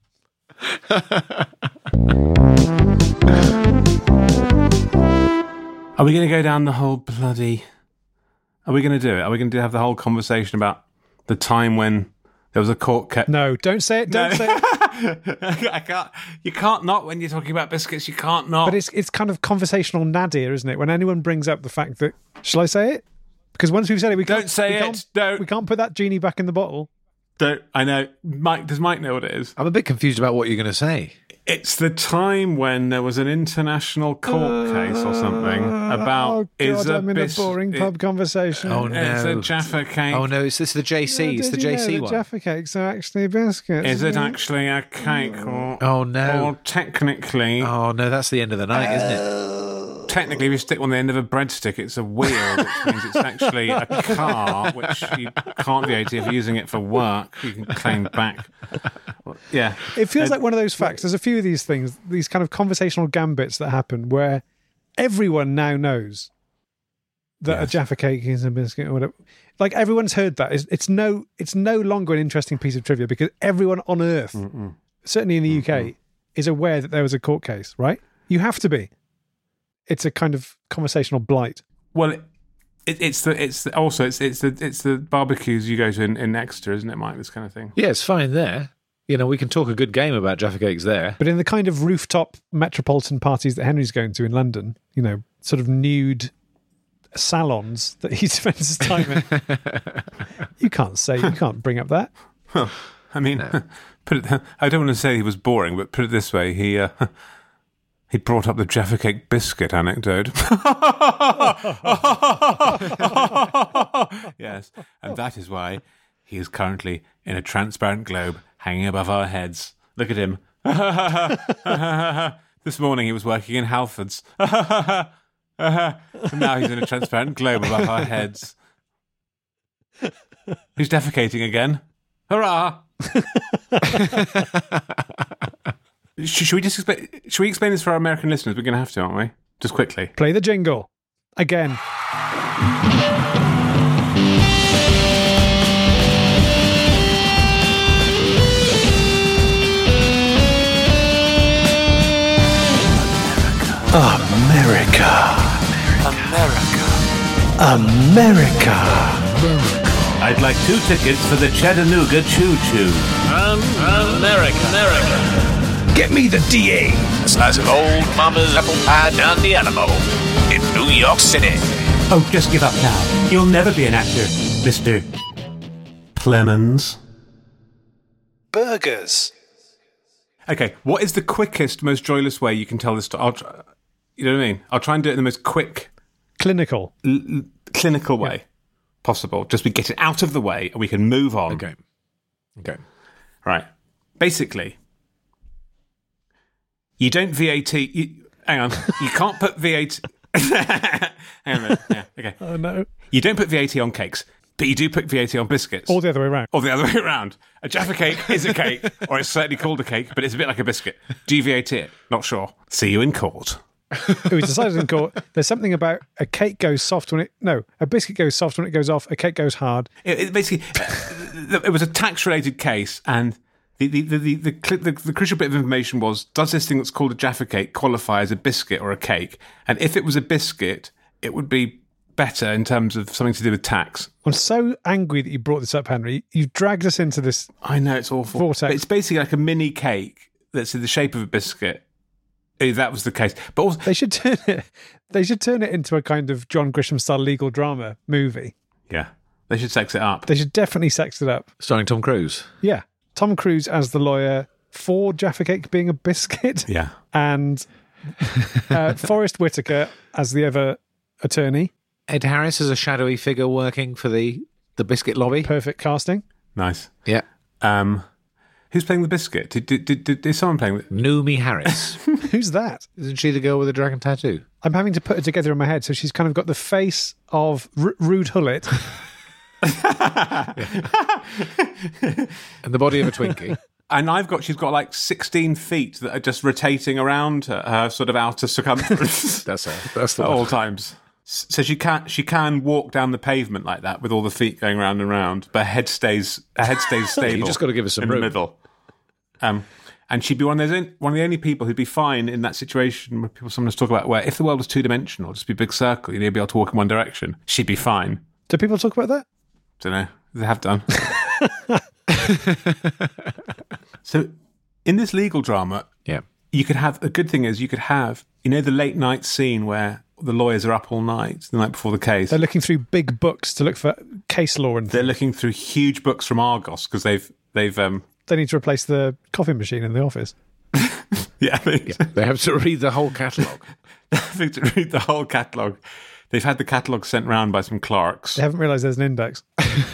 Are we going to go down the whole bloody... Are we going to do it? Are we going to have the whole conversation about the time when there was a court case? No, don't say it. Don't say it. I can't. You can't not when you're talking about biscuits. You can't not. But it's kind of conversational nadir, isn't it? When anyone brings up the fact that... Shall I say it? Because once we've said it, we can't... Don't say it. Don't. We can't put that genie back in the bottle. I know. Mike, does Mike know what it is? I'm a bit confused about what you're going to say. It's the time when there was an international court case or something about I'm in a boring pub conversation. Oh no, it's a Jaffa cake. Oh no, it's the JC. It's the JC one. Jaffa cakes are actually biscuits. Is it actually a cake? Oh no. Or technically... Oh no, that's the end of the night, isn't it? Technically, if you stick on the end of a breadstick, it's a wheel, which means it's actually a car, which you can't VAT if you're using it for work. You can claim back. Yeah. It feels like one of those facts. There's a few of these things, these kind of conversational gambits that happen where everyone now knows that a Jaffa cake is a biscuit or whatever. Like everyone's heard that. It's no longer an interesting piece of trivia because everyone on earth, certainly in the UK, is aware that there was a court case, right? You have to be. It's a kind of conversational blight. Well, it's the barbecues you go to in Exeter, isn't it, Mike? This kind of thing. Yeah, it's fine there. You know, we can talk a good game about Jaffa cakes there. But in the kind of rooftop metropolitan parties that Henry's going to in London, you know, sort of nude salons that he spends his time in, you can't bring up that. Well, I mean, I don't want to say he was boring, but put it this way, he He brought up the Jaffa Cake biscuit anecdote. Yes, and that is why he is currently in a transparent globe hanging above our heads. Look at him. This morning he was working in Halfords. And now he's in a transparent globe above our heads. He's defecating again. Hurrah! Should we explain this for our American listeners? We're going to have to, aren't we? Just quickly. Play the jingle. Again. America. I'd like 2 tickets for the Chattanooga Choo Choo. America. Get me the DA, the size of old Mama's apple pie down the Alamo in New York City. Oh, just give up now. You'll never be an actor, Mr. Clemens. Burgers. Okay, what is the quickest, most joyless way you can tell this story? You know what I mean? I'll try and do it in the most quick, Clinical. clinical way possible. Just we get it out of the way and we can move on. Okay. Right. Basically, you don't VAT. Hang on. You can't put VAT. Hang on a minute. Yeah, okay. Oh, no. You don't put VAT on cakes, but you do put VAT on biscuits. Or the other way around. Or the other way around. A Jaffa cake is a cake, or it's certainly called a cake, but it's a bit like a biscuit. Do you VAT it? Not sure. See you in court. It was decided in court. There's something about a cake goes soft when a biscuit goes soft when it goes off. A cake goes hard. It basically, it was a tax-related case, and the crucial bit of information was: does this thing that's called a Jaffa cake qualify as a biscuit or a cake? And if it was a biscuit, it would be better in terms of something to do with tax. I'm so angry that you brought this up, Henry. You've dragged us into this. I know, it's awful. Vortex. But it's basically like a mini cake that's in the shape of a biscuit. If that was the case. But also, They should turn it into a kind of John Grisham style legal drama movie. yeah, they should sex it up. They should definitely sex it up. Starring Tom Cruise. Yeah. Tom Cruise as the lawyer for Jaffa Cake being a biscuit. Yeah. And Forrest Whitaker as the other attorney. Ed Harris as a shadowy figure working for the biscuit lobby. Perfect casting. Nice. Yeah. Who's playing the biscuit? Did someone playing the... Noomi Harris. Who's that? Isn't she the girl with the dragon tattoo? I'm having to put it together in my head. So she's kind of got the face of Rude Hullet. And the body of a Twinkie. And she's got like 16 feet that are just rotating around her sort of outer circumference. That's the at one. all times. So she can walk down the pavement like that with all the feet going round and round, but her head stays stable. You just got to give her some in room. the middle. And she'd be one of the only people who'd be fine in that situation where people sometimes talk about where if the world was 2-dimensional, just be a big circle, you'd be able to walk in one direction. She'd be fine. Do people talk about that? Don't know. They have done. So in this legal drama, Yeah. you could have, a good thing is you could have, the late night scene where the lawyers are up all night, the night before the case. They're looking through big books to look for case law and They're things. looking through huge books from Argos because they've They need to replace the coffee machine in the office. They have to read the whole catalogue. having to read the whole catalogue. They've had the catalogue sent round by some clerks. They haven't realised there's an index.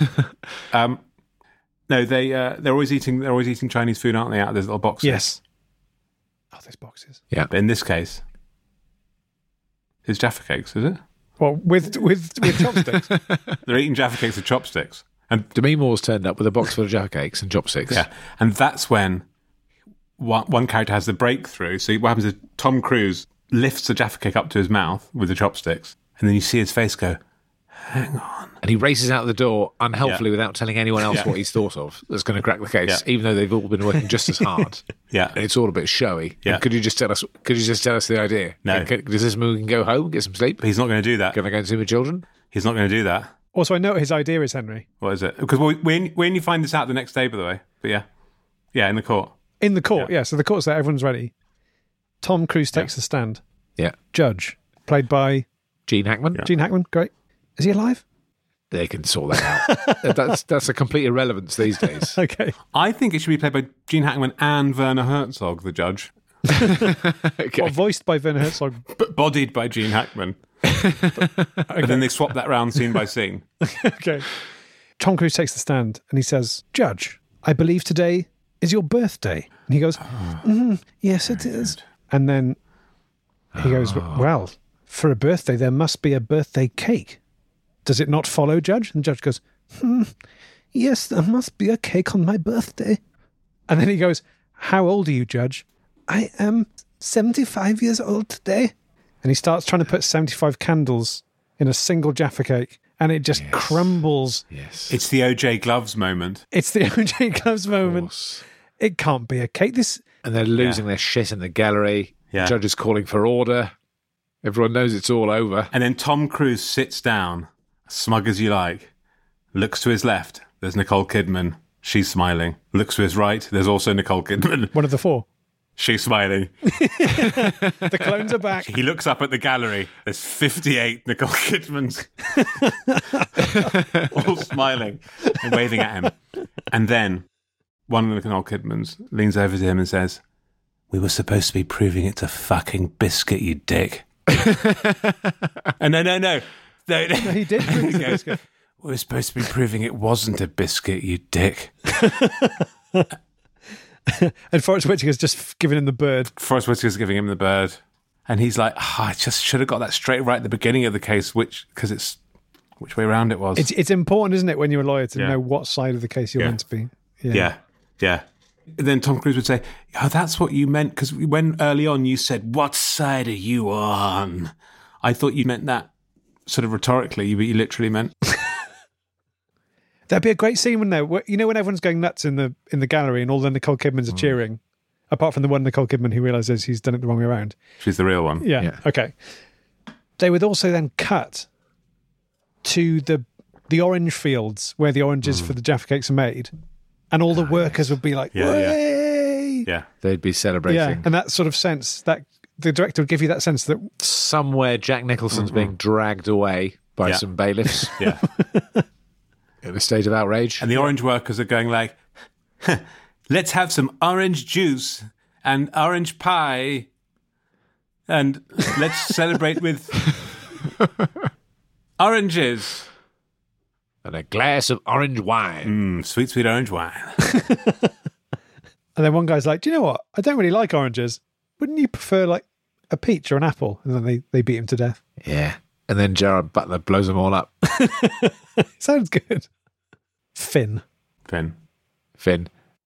No, they're always eating Chinese food, aren't they? Out of those little boxes. Yes. Oh, those boxes. Yeah. But in this case, it's Jaffa cakes, is it? Well, with chopsticks. They're eating Jaffa cakes with chopsticks. And Demi Moore's turned up with a box full of Jaffa cakes and chopsticks. yeah, and that's when one character has the breakthrough. So what happens is Tom Cruise lifts the Jaffa cake up to his mouth with the chopsticks, and then you see his face go, hang on. And he races out the door unhelpfully without telling anyone else what he's thought of that's going to crack the case, even though they've all been working just as hard. Yeah. And it's all a bit showy. Yeah. And could you just tell us the idea? No. Does this mean we can go home, get some sleep? But he's not going to do that. Can I go and see my children? He's not going to do that. Also, I know what his idea is, Henry. What is it? Because when you find this out the next day, by the way. But yeah. Yeah, in the court. In the court, yeah. So the court's there, everyone's ready. Tom Cruise takes the stand. Yeah. Judge, played by Gene Hackman? Yeah. Gene Hackman. Great. Is he alive? They can sort that out. That's a complete irrelevance these days. Okay. I think it should be played by Gene Hackman and Werner Herzog, the judge. Okay. Or voiced by Werner Herzog. But bodied by Gene Hackman. But then they swap that round scene by scene. Okay. Tom Cruise takes the stand and he says, Judge, I believe today is your birthday. And he goes, yes, it is. And then he goes, well, for a birthday, there must be a birthday cake. Does it not follow, Judge? And the judge goes, yes, there must be a cake on my birthday. And then he goes, how old are you, Judge? I am 75 years old today. And he starts trying to put 75 candles in a single Jaffa cake. And it just crumbles. Yes. It's the O.J. Gloves moment. It's the O.J. Gloves moment. It can't be a cake. And they're losing their shit in the gallery. Yeah. Judge is calling for order. Everyone knows it's all over. And then Tom Cruise sits down, smug as you like, looks to his left. There's Nicole Kidman. She's smiling. Looks to his right. There's also Nicole Kidman. One of the four. She's smiling. The clones are back. He looks up at the gallery. There's 58 Nicole Kidmans. All smiling and waving at him. And then one of the Nicole Kidmans leans over to him and says, we were supposed to be proving it to fucking Biscuit, you dick. And no. He did. He goes, we were supposed to be proving it wasn't a biscuit, you dick. And Forrest Whitaker's just giving him the bird. Forrest Whitaker's giving him the bird. And he's like, I just should have got that straight right at the beginning of the case, because it's which way around it was. It's important, isn't it, when you're a lawyer to know what side of the case you're meant to be. Yeah. And then Tom Cruise would say, oh, that's what you meant, because when early on you said, what side are you on? I thought you meant that sort of rhetorically, but you literally meant... That'd be a great scene, wouldn't there? You know, when everyone's going nuts in the gallery and all the Nicole Kidmans are cheering, apart from the one Nicole Kidman who realises he's done it the wrong way around. She's the real one. Yeah. Okay. They would also then cut to the orange fields where the oranges for the Jaffa cakes are made, and all the workers would be like, "Way!" Yeah. They'd be celebrating. Yeah, and that sort of sense that the director would give you that sense that Somewhere Jack Nicholson's being dragged away by some bailiffs Yeah. in a state of outrage. And the orange workers are going like, let's have some orange juice and orange pie and let's celebrate with oranges. And a glass of orange wine. Sweet, sweet orange wine. And then one guy's like, do you know what? I don't really like oranges. Wouldn't you prefer like a peach or an apple? And then they beat him to death. Yeah. And then Gerard Butler blows them all up. Sounds good. Finn. Finn.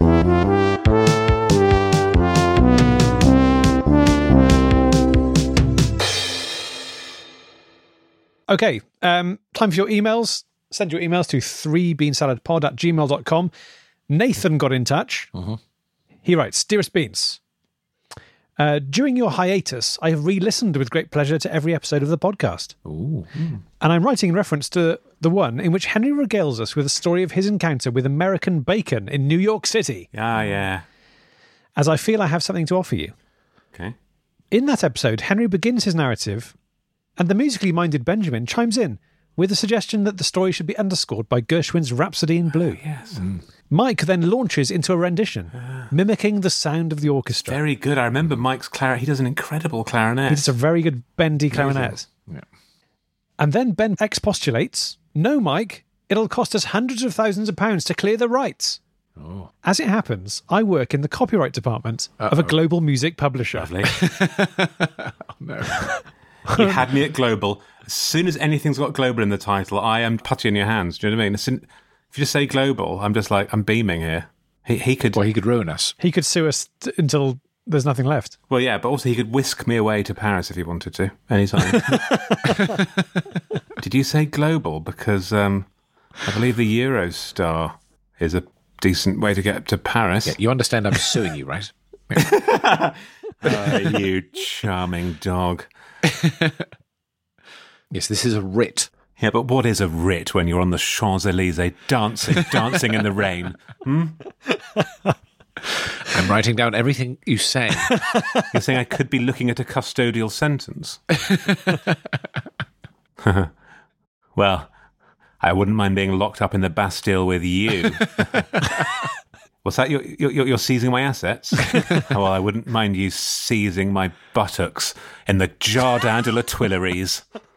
Okay, time for your emails. Send your emails to 3beansaladpod@gmail.com. Nathan got in touch. He writes, Dearest Beans, during your hiatus, I have re-listened with great pleasure to every episode of the podcast. Ooh. And I'm writing in reference to the one in which Henry regales us with a story of his encounter with American bacon in New York City. Yeah. As I feel I have something to offer you. Okay. In that episode, Henry begins his narrative, and the musically minded Benjamin chimes in with a suggestion that the story should be underscored by Gershwin's Rhapsody in Blue. Yes. Mike then launches into a rendition, mimicking the sound of the orchestra. Very good. I remember Mike's clarinet. He does an incredible clarinet. He does a very good bendy clarinet. Yeah. And then Ben expostulates, no, Mike, it'll cost us hundreds of thousands of pounds to clear the rights. Oh. As it happens, I work in the copyright department of a global music publisher. Lovely. Oh, no. You had me at global. As soon as anything's got global in the title, I am putty in your hands. Do you know what I mean? If you just say global, I'm just like, I'm beaming here. He could... Well, he could ruin us. He could sue us until there's nothing left. Well, yeah, but also he could whisk me away to Paris if he wanted to, anytime. Did you say global? Because I believe the Eurostar is a decent way to get to Paris. Yeah, you understand I'm suing you, right? You charming dog. Yes, this is a writ. Yeah, but what is a writ when you're on the Champs-Élysées dancing in the rain? I'm writing down everything you say. You're saying I could be looking at a custodial sentence? Well, I wouldn't mind being locked up in the Bastille with you. What's that? You're seizing my assets? Well, I wouldn't mind you seizing my buttocks in the Jardin de la Tuileries.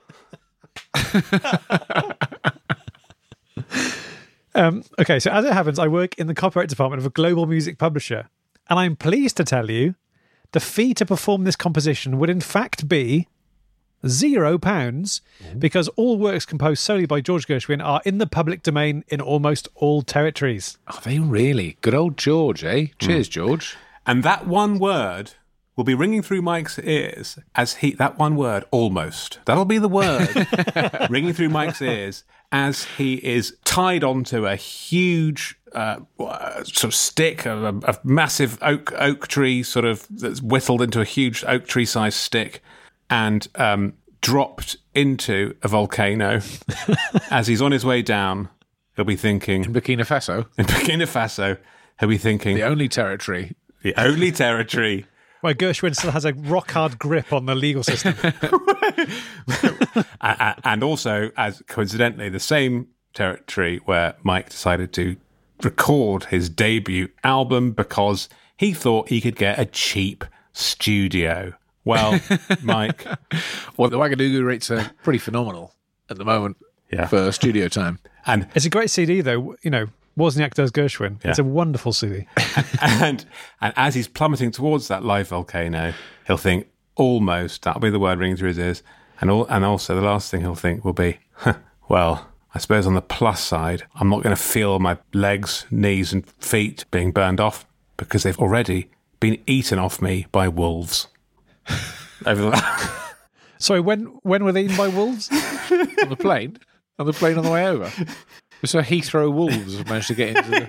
Okay, so as it happens, I work in the copyright department of a global music publisher, and I'm pleased to tell you the fee to perform this composition would in fact be £0, because all works composed solely by George Gershwin are in the public domain in almost all territories. Are they really? Good old George, eh? Cheers, George. And that one word will be ringing through Mike's ears that one word, almost. That'll be the word ringing through Mike's ears as he is tied onto a huge sort of stick, a massive oak tree, sort of that's whittled into a huge oak tree sized stick, and dropped into a volcano. As he's on his way down, he'll be thinking... In Burkina Faso, he'll be thinking... The only territory Where Gershwin still has a rock-hard grip on the legal system. And also, as coincidentally, the same territory where Mike decided to record his debut album because he thought he could get a cheap studio. Well, Mike... Well, the Ouagadougou rates are pretty phenomenal at the moment for studio time. And it's a great CD, though. You know, Wozniak does Gershwin. Yeah. It's a wonderful CD. and as he's plummeting towards that live volcano, he'll think, almost, that'll be the word ringing through his ears. And also the last thing he'll think will be, well, I suppose on the plus side, I'm not going to feel my legs, knees and feet being burned off because they've already been eaten off me by wolves. Sorry, when were they eaten by wolves? On the plane? On the way over? So Heathrow wolves have managed to get into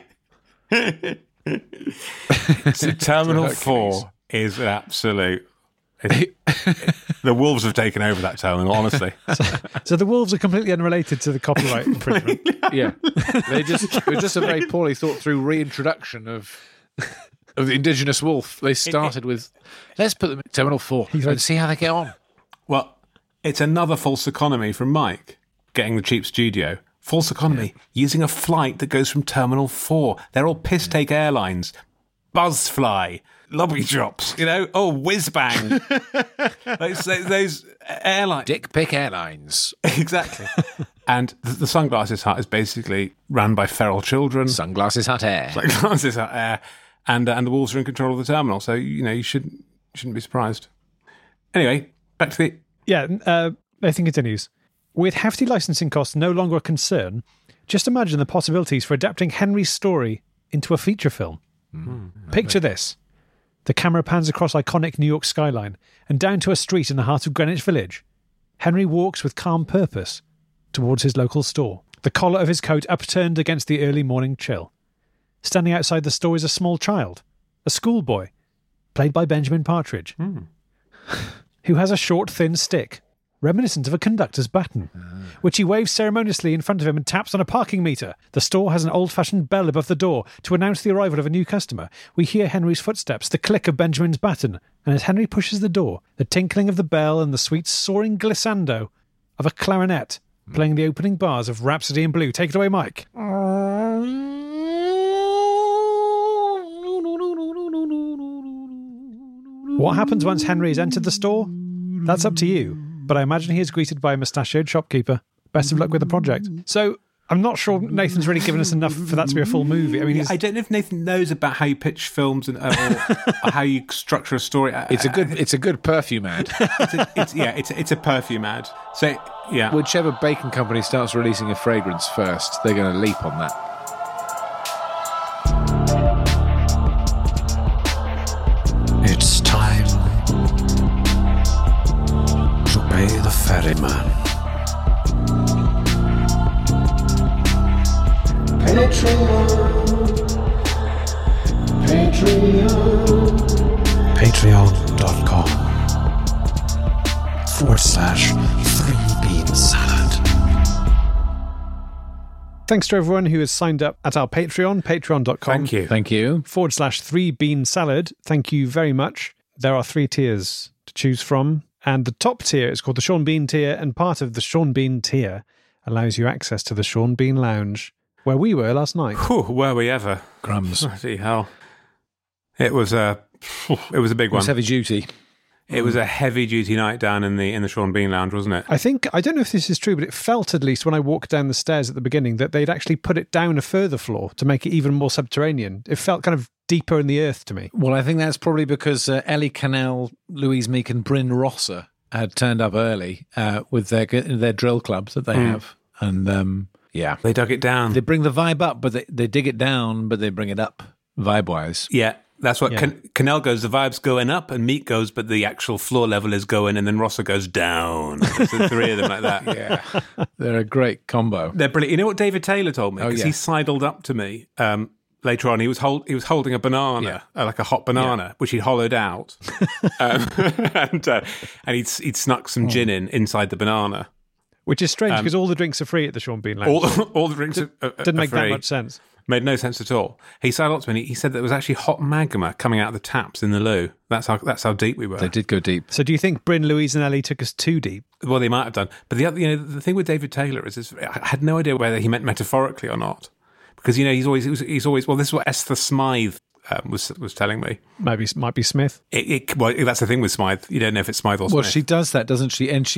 the... So Terminal 4 is an absolute... the wolves have taken over that terminal, honestly. So the wolves are completely unrelated to the copyright infringement. Yeah. It was just a very poorly thought through reintroduction of the indigenous wolf. They started with, let's put them in Terminal 4 and see how they get on. Well, it's another false economy from Mike, getting the cheap studio. False economy, using a flight that goes from Terminal 4. They're all piss-take airlines. Buzzfly, Lobby Drops, Whiz-Bang. those airlines. Dick Pick Airlines. Exactly. And the Sunglasses Hut is basically run by feral children. Sunglasses Hut Air. Sunglasses Hut Air. And the wolves are in control of the terminal, so, you shouldn't be surprised. Anyway, back to the... Yeah, I think it continues. With hefty licensing costs no longer a concern, just imagine the possibilities for adapting Henry's story into a feature film. Picture this. The camera pans across iconic New York skyline and down to a street in the heart of Greenwich Village. Henry walks with calm purpose towards his local store, the collar of his coat upturned against the early morning chill. Standing outside the store is a small child, a schoolboy, played by Benjamin Partridge, who has a short, thin stick, reminiscent of a conductor's baton, which he waves ceremoniously in front of him and taps on a parking meter. The store has an old-fashioned bell above the door to announce the arrival of a new customer. We hear Henry's footsteps, the click of Benjamin's baton, and as Henry pushes the door, the tinkling of the bell and the sweet soaring glissando of a clarinet playing the opening bars of Rhapsody in Blue. Take it away, Mike. What happens once Henry has entered the store? That's up to you. But I imagine he is greeted by a mustachioed shopkeeper. Best of luck with the project. So, I'm not sure Nathan's really given us enough for that to be a full movie. I mean, I don't know if Nathan knows about how you pitch films and or how you structure a story. It's a good perfume ad. It's a perfume ad. So, yeah. Whichever bacon company starts releasing a fragrance first, they're going to leap on that. It's time to pay the ferryman. Patreon.com/3beansalad. Thanks to everyone who has signed up at our Patreon, patreon.com. Thank you. /3beansalad. Thank you very much. There are 3 tiers to choose from, and the top tier is called the Sean Bean tier, and part of the Sean Bean tier allows you access to the Sean Bean Lounge, Where we were last night. Whew, were we ever? Crumbs. Bloody hell. It was a big It was one. heavy duty. It was a heavy-duty night down in the Sean Bean Lounge, wasn't it? I don't know if this is true, but it felt, at least when I walked down the stairs at the beginning, that they'd actually put it down a further floor to make it even more subterranean. It felt kind of deeper in the earth to me. Well, I think that's probably because Ellie Cannell, Louise Meek and Bryn Rosser had turned up early with their drill club that they have. And, yeah. They dug it down. They bring the vibe up, but they dig it down, but they bring it up vibe-wise. Yeah. That's what Cannell goes, the vibe's going up, and Meek goes, but the actual floor level is going, and then Rosser goes down. It's the three of them like that. Yeah. They're a great combo. They're brilliant. You know what David Taylor told me? Oh, Because yeah. he sidled up to me later on. He was holding a banana, like a hot banana, which he'd hollowed out. And he'd snuck some gin inside the banana. Which is strange because all the drinks are free at the Sean Bean Lounge. All the drinks are Didn't make free. that much sense. Made no sense at all. He sidled up to me and he said there was actually hot magma coming out of the taps in the loo. That's how deep we were. They did go deep. So do you think Bryn, Louise and Ellie took us too deep? Well, they might have done. But the thing with David Taylor is I had no idea whether he meant metaphorically or not. Because, he's always, well, this is what Esther Smythe was telling me. Might be Smith. Well, that's the thing with Smythe. You don't know if it's Smythe or Smith. Well, she does that, doesn't she? And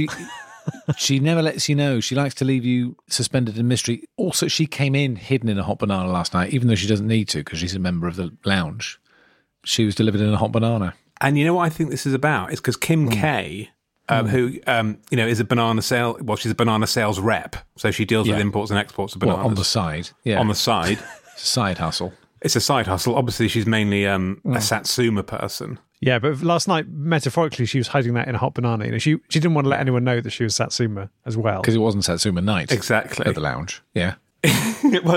she never lets you know. She likes to leave you suspended in mystery. Also, she came in hidden in a hot banana last night, even though she doesn't need to because she's a member of the lounge. She was delivered in a hot banana. And you know what I think this is about? It's because Kim K, who is a banana sale. Well, she's a banana sales rep, so she deals with imports and exports of bananas. Well, on the side, yeah, on the side, side hustle. It's a side hustle. Obviously, she's mainly a Satsuma person. Yeah, but last night, metaphorically, she was hiding that in a hot banana. She didn't want to let anyone know that she was Satsuma as well. Because it wasn't Satsuma night. Exactly. At the lounge. Yeah. Well,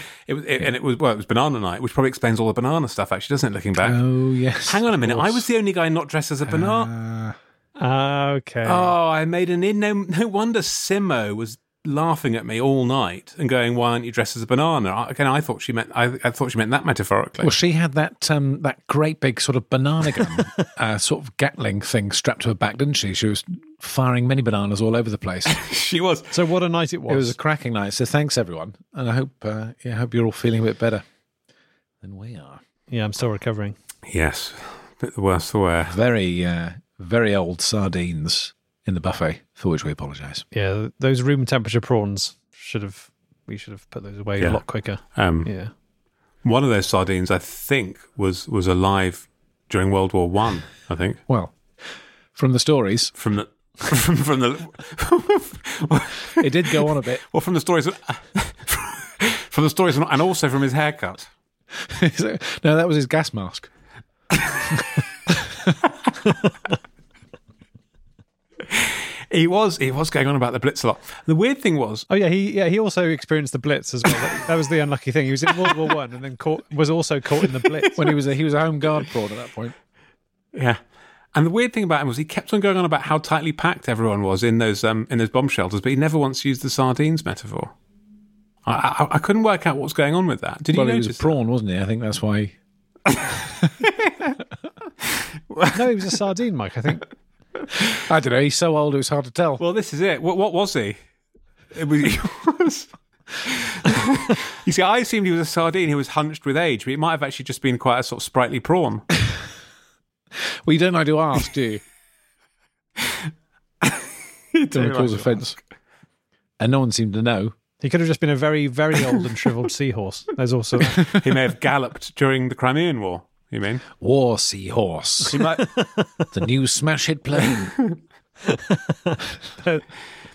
it was banana night, which probably explains all the banana stuff, actually, doesn't it, looking back? Oh, yes. Hang on a minute. I was the only guy not dressed as a banana. Okay. Oh, I made an in. No wonder Simo was laughing at me all night and going, "Why aren't you dressed as a banana?" Again, I thought she meant that metaphorically. Well, she had that great big sort of banana gun, sort of Gatling thing strapped to her back, didn't she? She was firing many bananas all over the place. She was. So what a night it was. It was a cracking night. So thanks everyone, and I hope you're all feeling a bit better than we are. Yeah, I'm still recovering. Yes, a bit the worse for wear. Very old sardines in the buffet, for which we apologise. Yeah, those room temperature prawns we should have put those away a lot quicker. Yeah. One of those sardines, I think, was alive during World War One. I think. Well, from the stories, from the it did go on a bit. Well, from the stories, and also from his haircut. No, that was his gas mask. He was going on about the Blitz a lot. The weird thing was, he also experienced the Blitz as well. That was the unlucky thing. He was in World War One and then was also caught in the Blitz when he was a home guard prawn at that point. Yeah, and the weird thing about him was he kept on going on about how tightly packed everyone was in those bomb shelters, but he never once used the sardines metaphor. I couldn't work out what was going on with that. Did you notice? He was a prawn, wasn't he? I think that's why. No, he was a sardine, Mike. I think. I don't know. He's so old; it was hard to tell. Well, this is it. What was he? He was. You see, I assumed he was a sardine who was hunched with age, but it might have actually just been quite a sort of sprightly prawn. Well, you don't know to ask, do you? You don't cause offence. And no one seemed to know. He could have just been a very, very old and shriveled seahorse. There's also that. He may have galloped during the Crimean War. You mean War Seahorse? He might. The new smash hit plane. From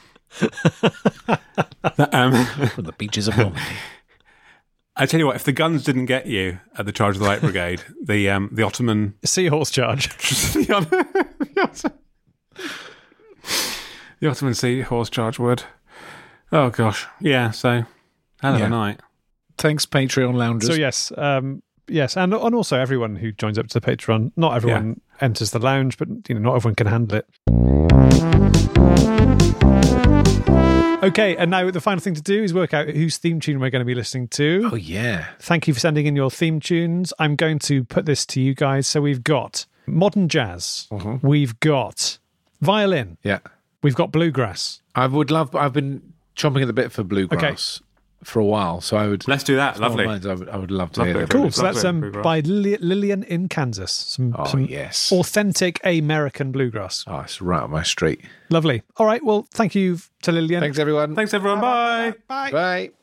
the beaches of Normandy. I tell you what, if the guns didn't get you at the Charge of the Light Brigade, the Ottoman seahorse charge, the Ottoman seahorse charge would. Oh gosh, yeah. So, hell of a night. Thanks, Patreon loungers. So yes, yes, and also everyone who joins up to the Patreon. Not everyone enters the lounge, but not everyone can handle it. Okay, and now the final thing to do is work out whose theme tune we're going to be listening to. Oh, yeah. Thank you for sending in your theme tunes. I'm going to put this to you guys. So we've got modern jazz. Mm-hmm. We've got violin. Yeah. We've got bluegrass. I've been chomping at the bit for bluegrass. for a while. So I would. Let's do that. Lovely. I would love to hear that. Cool. So that's Bluegrass. by Lillian in Kansas. Some yes. authentic American bluegrass. Oh, it's right up my street. Lovely. All right. Well, thank you to Lillian. Thanks, everyone. Thanks, everyone. Bye. Bye. Bye.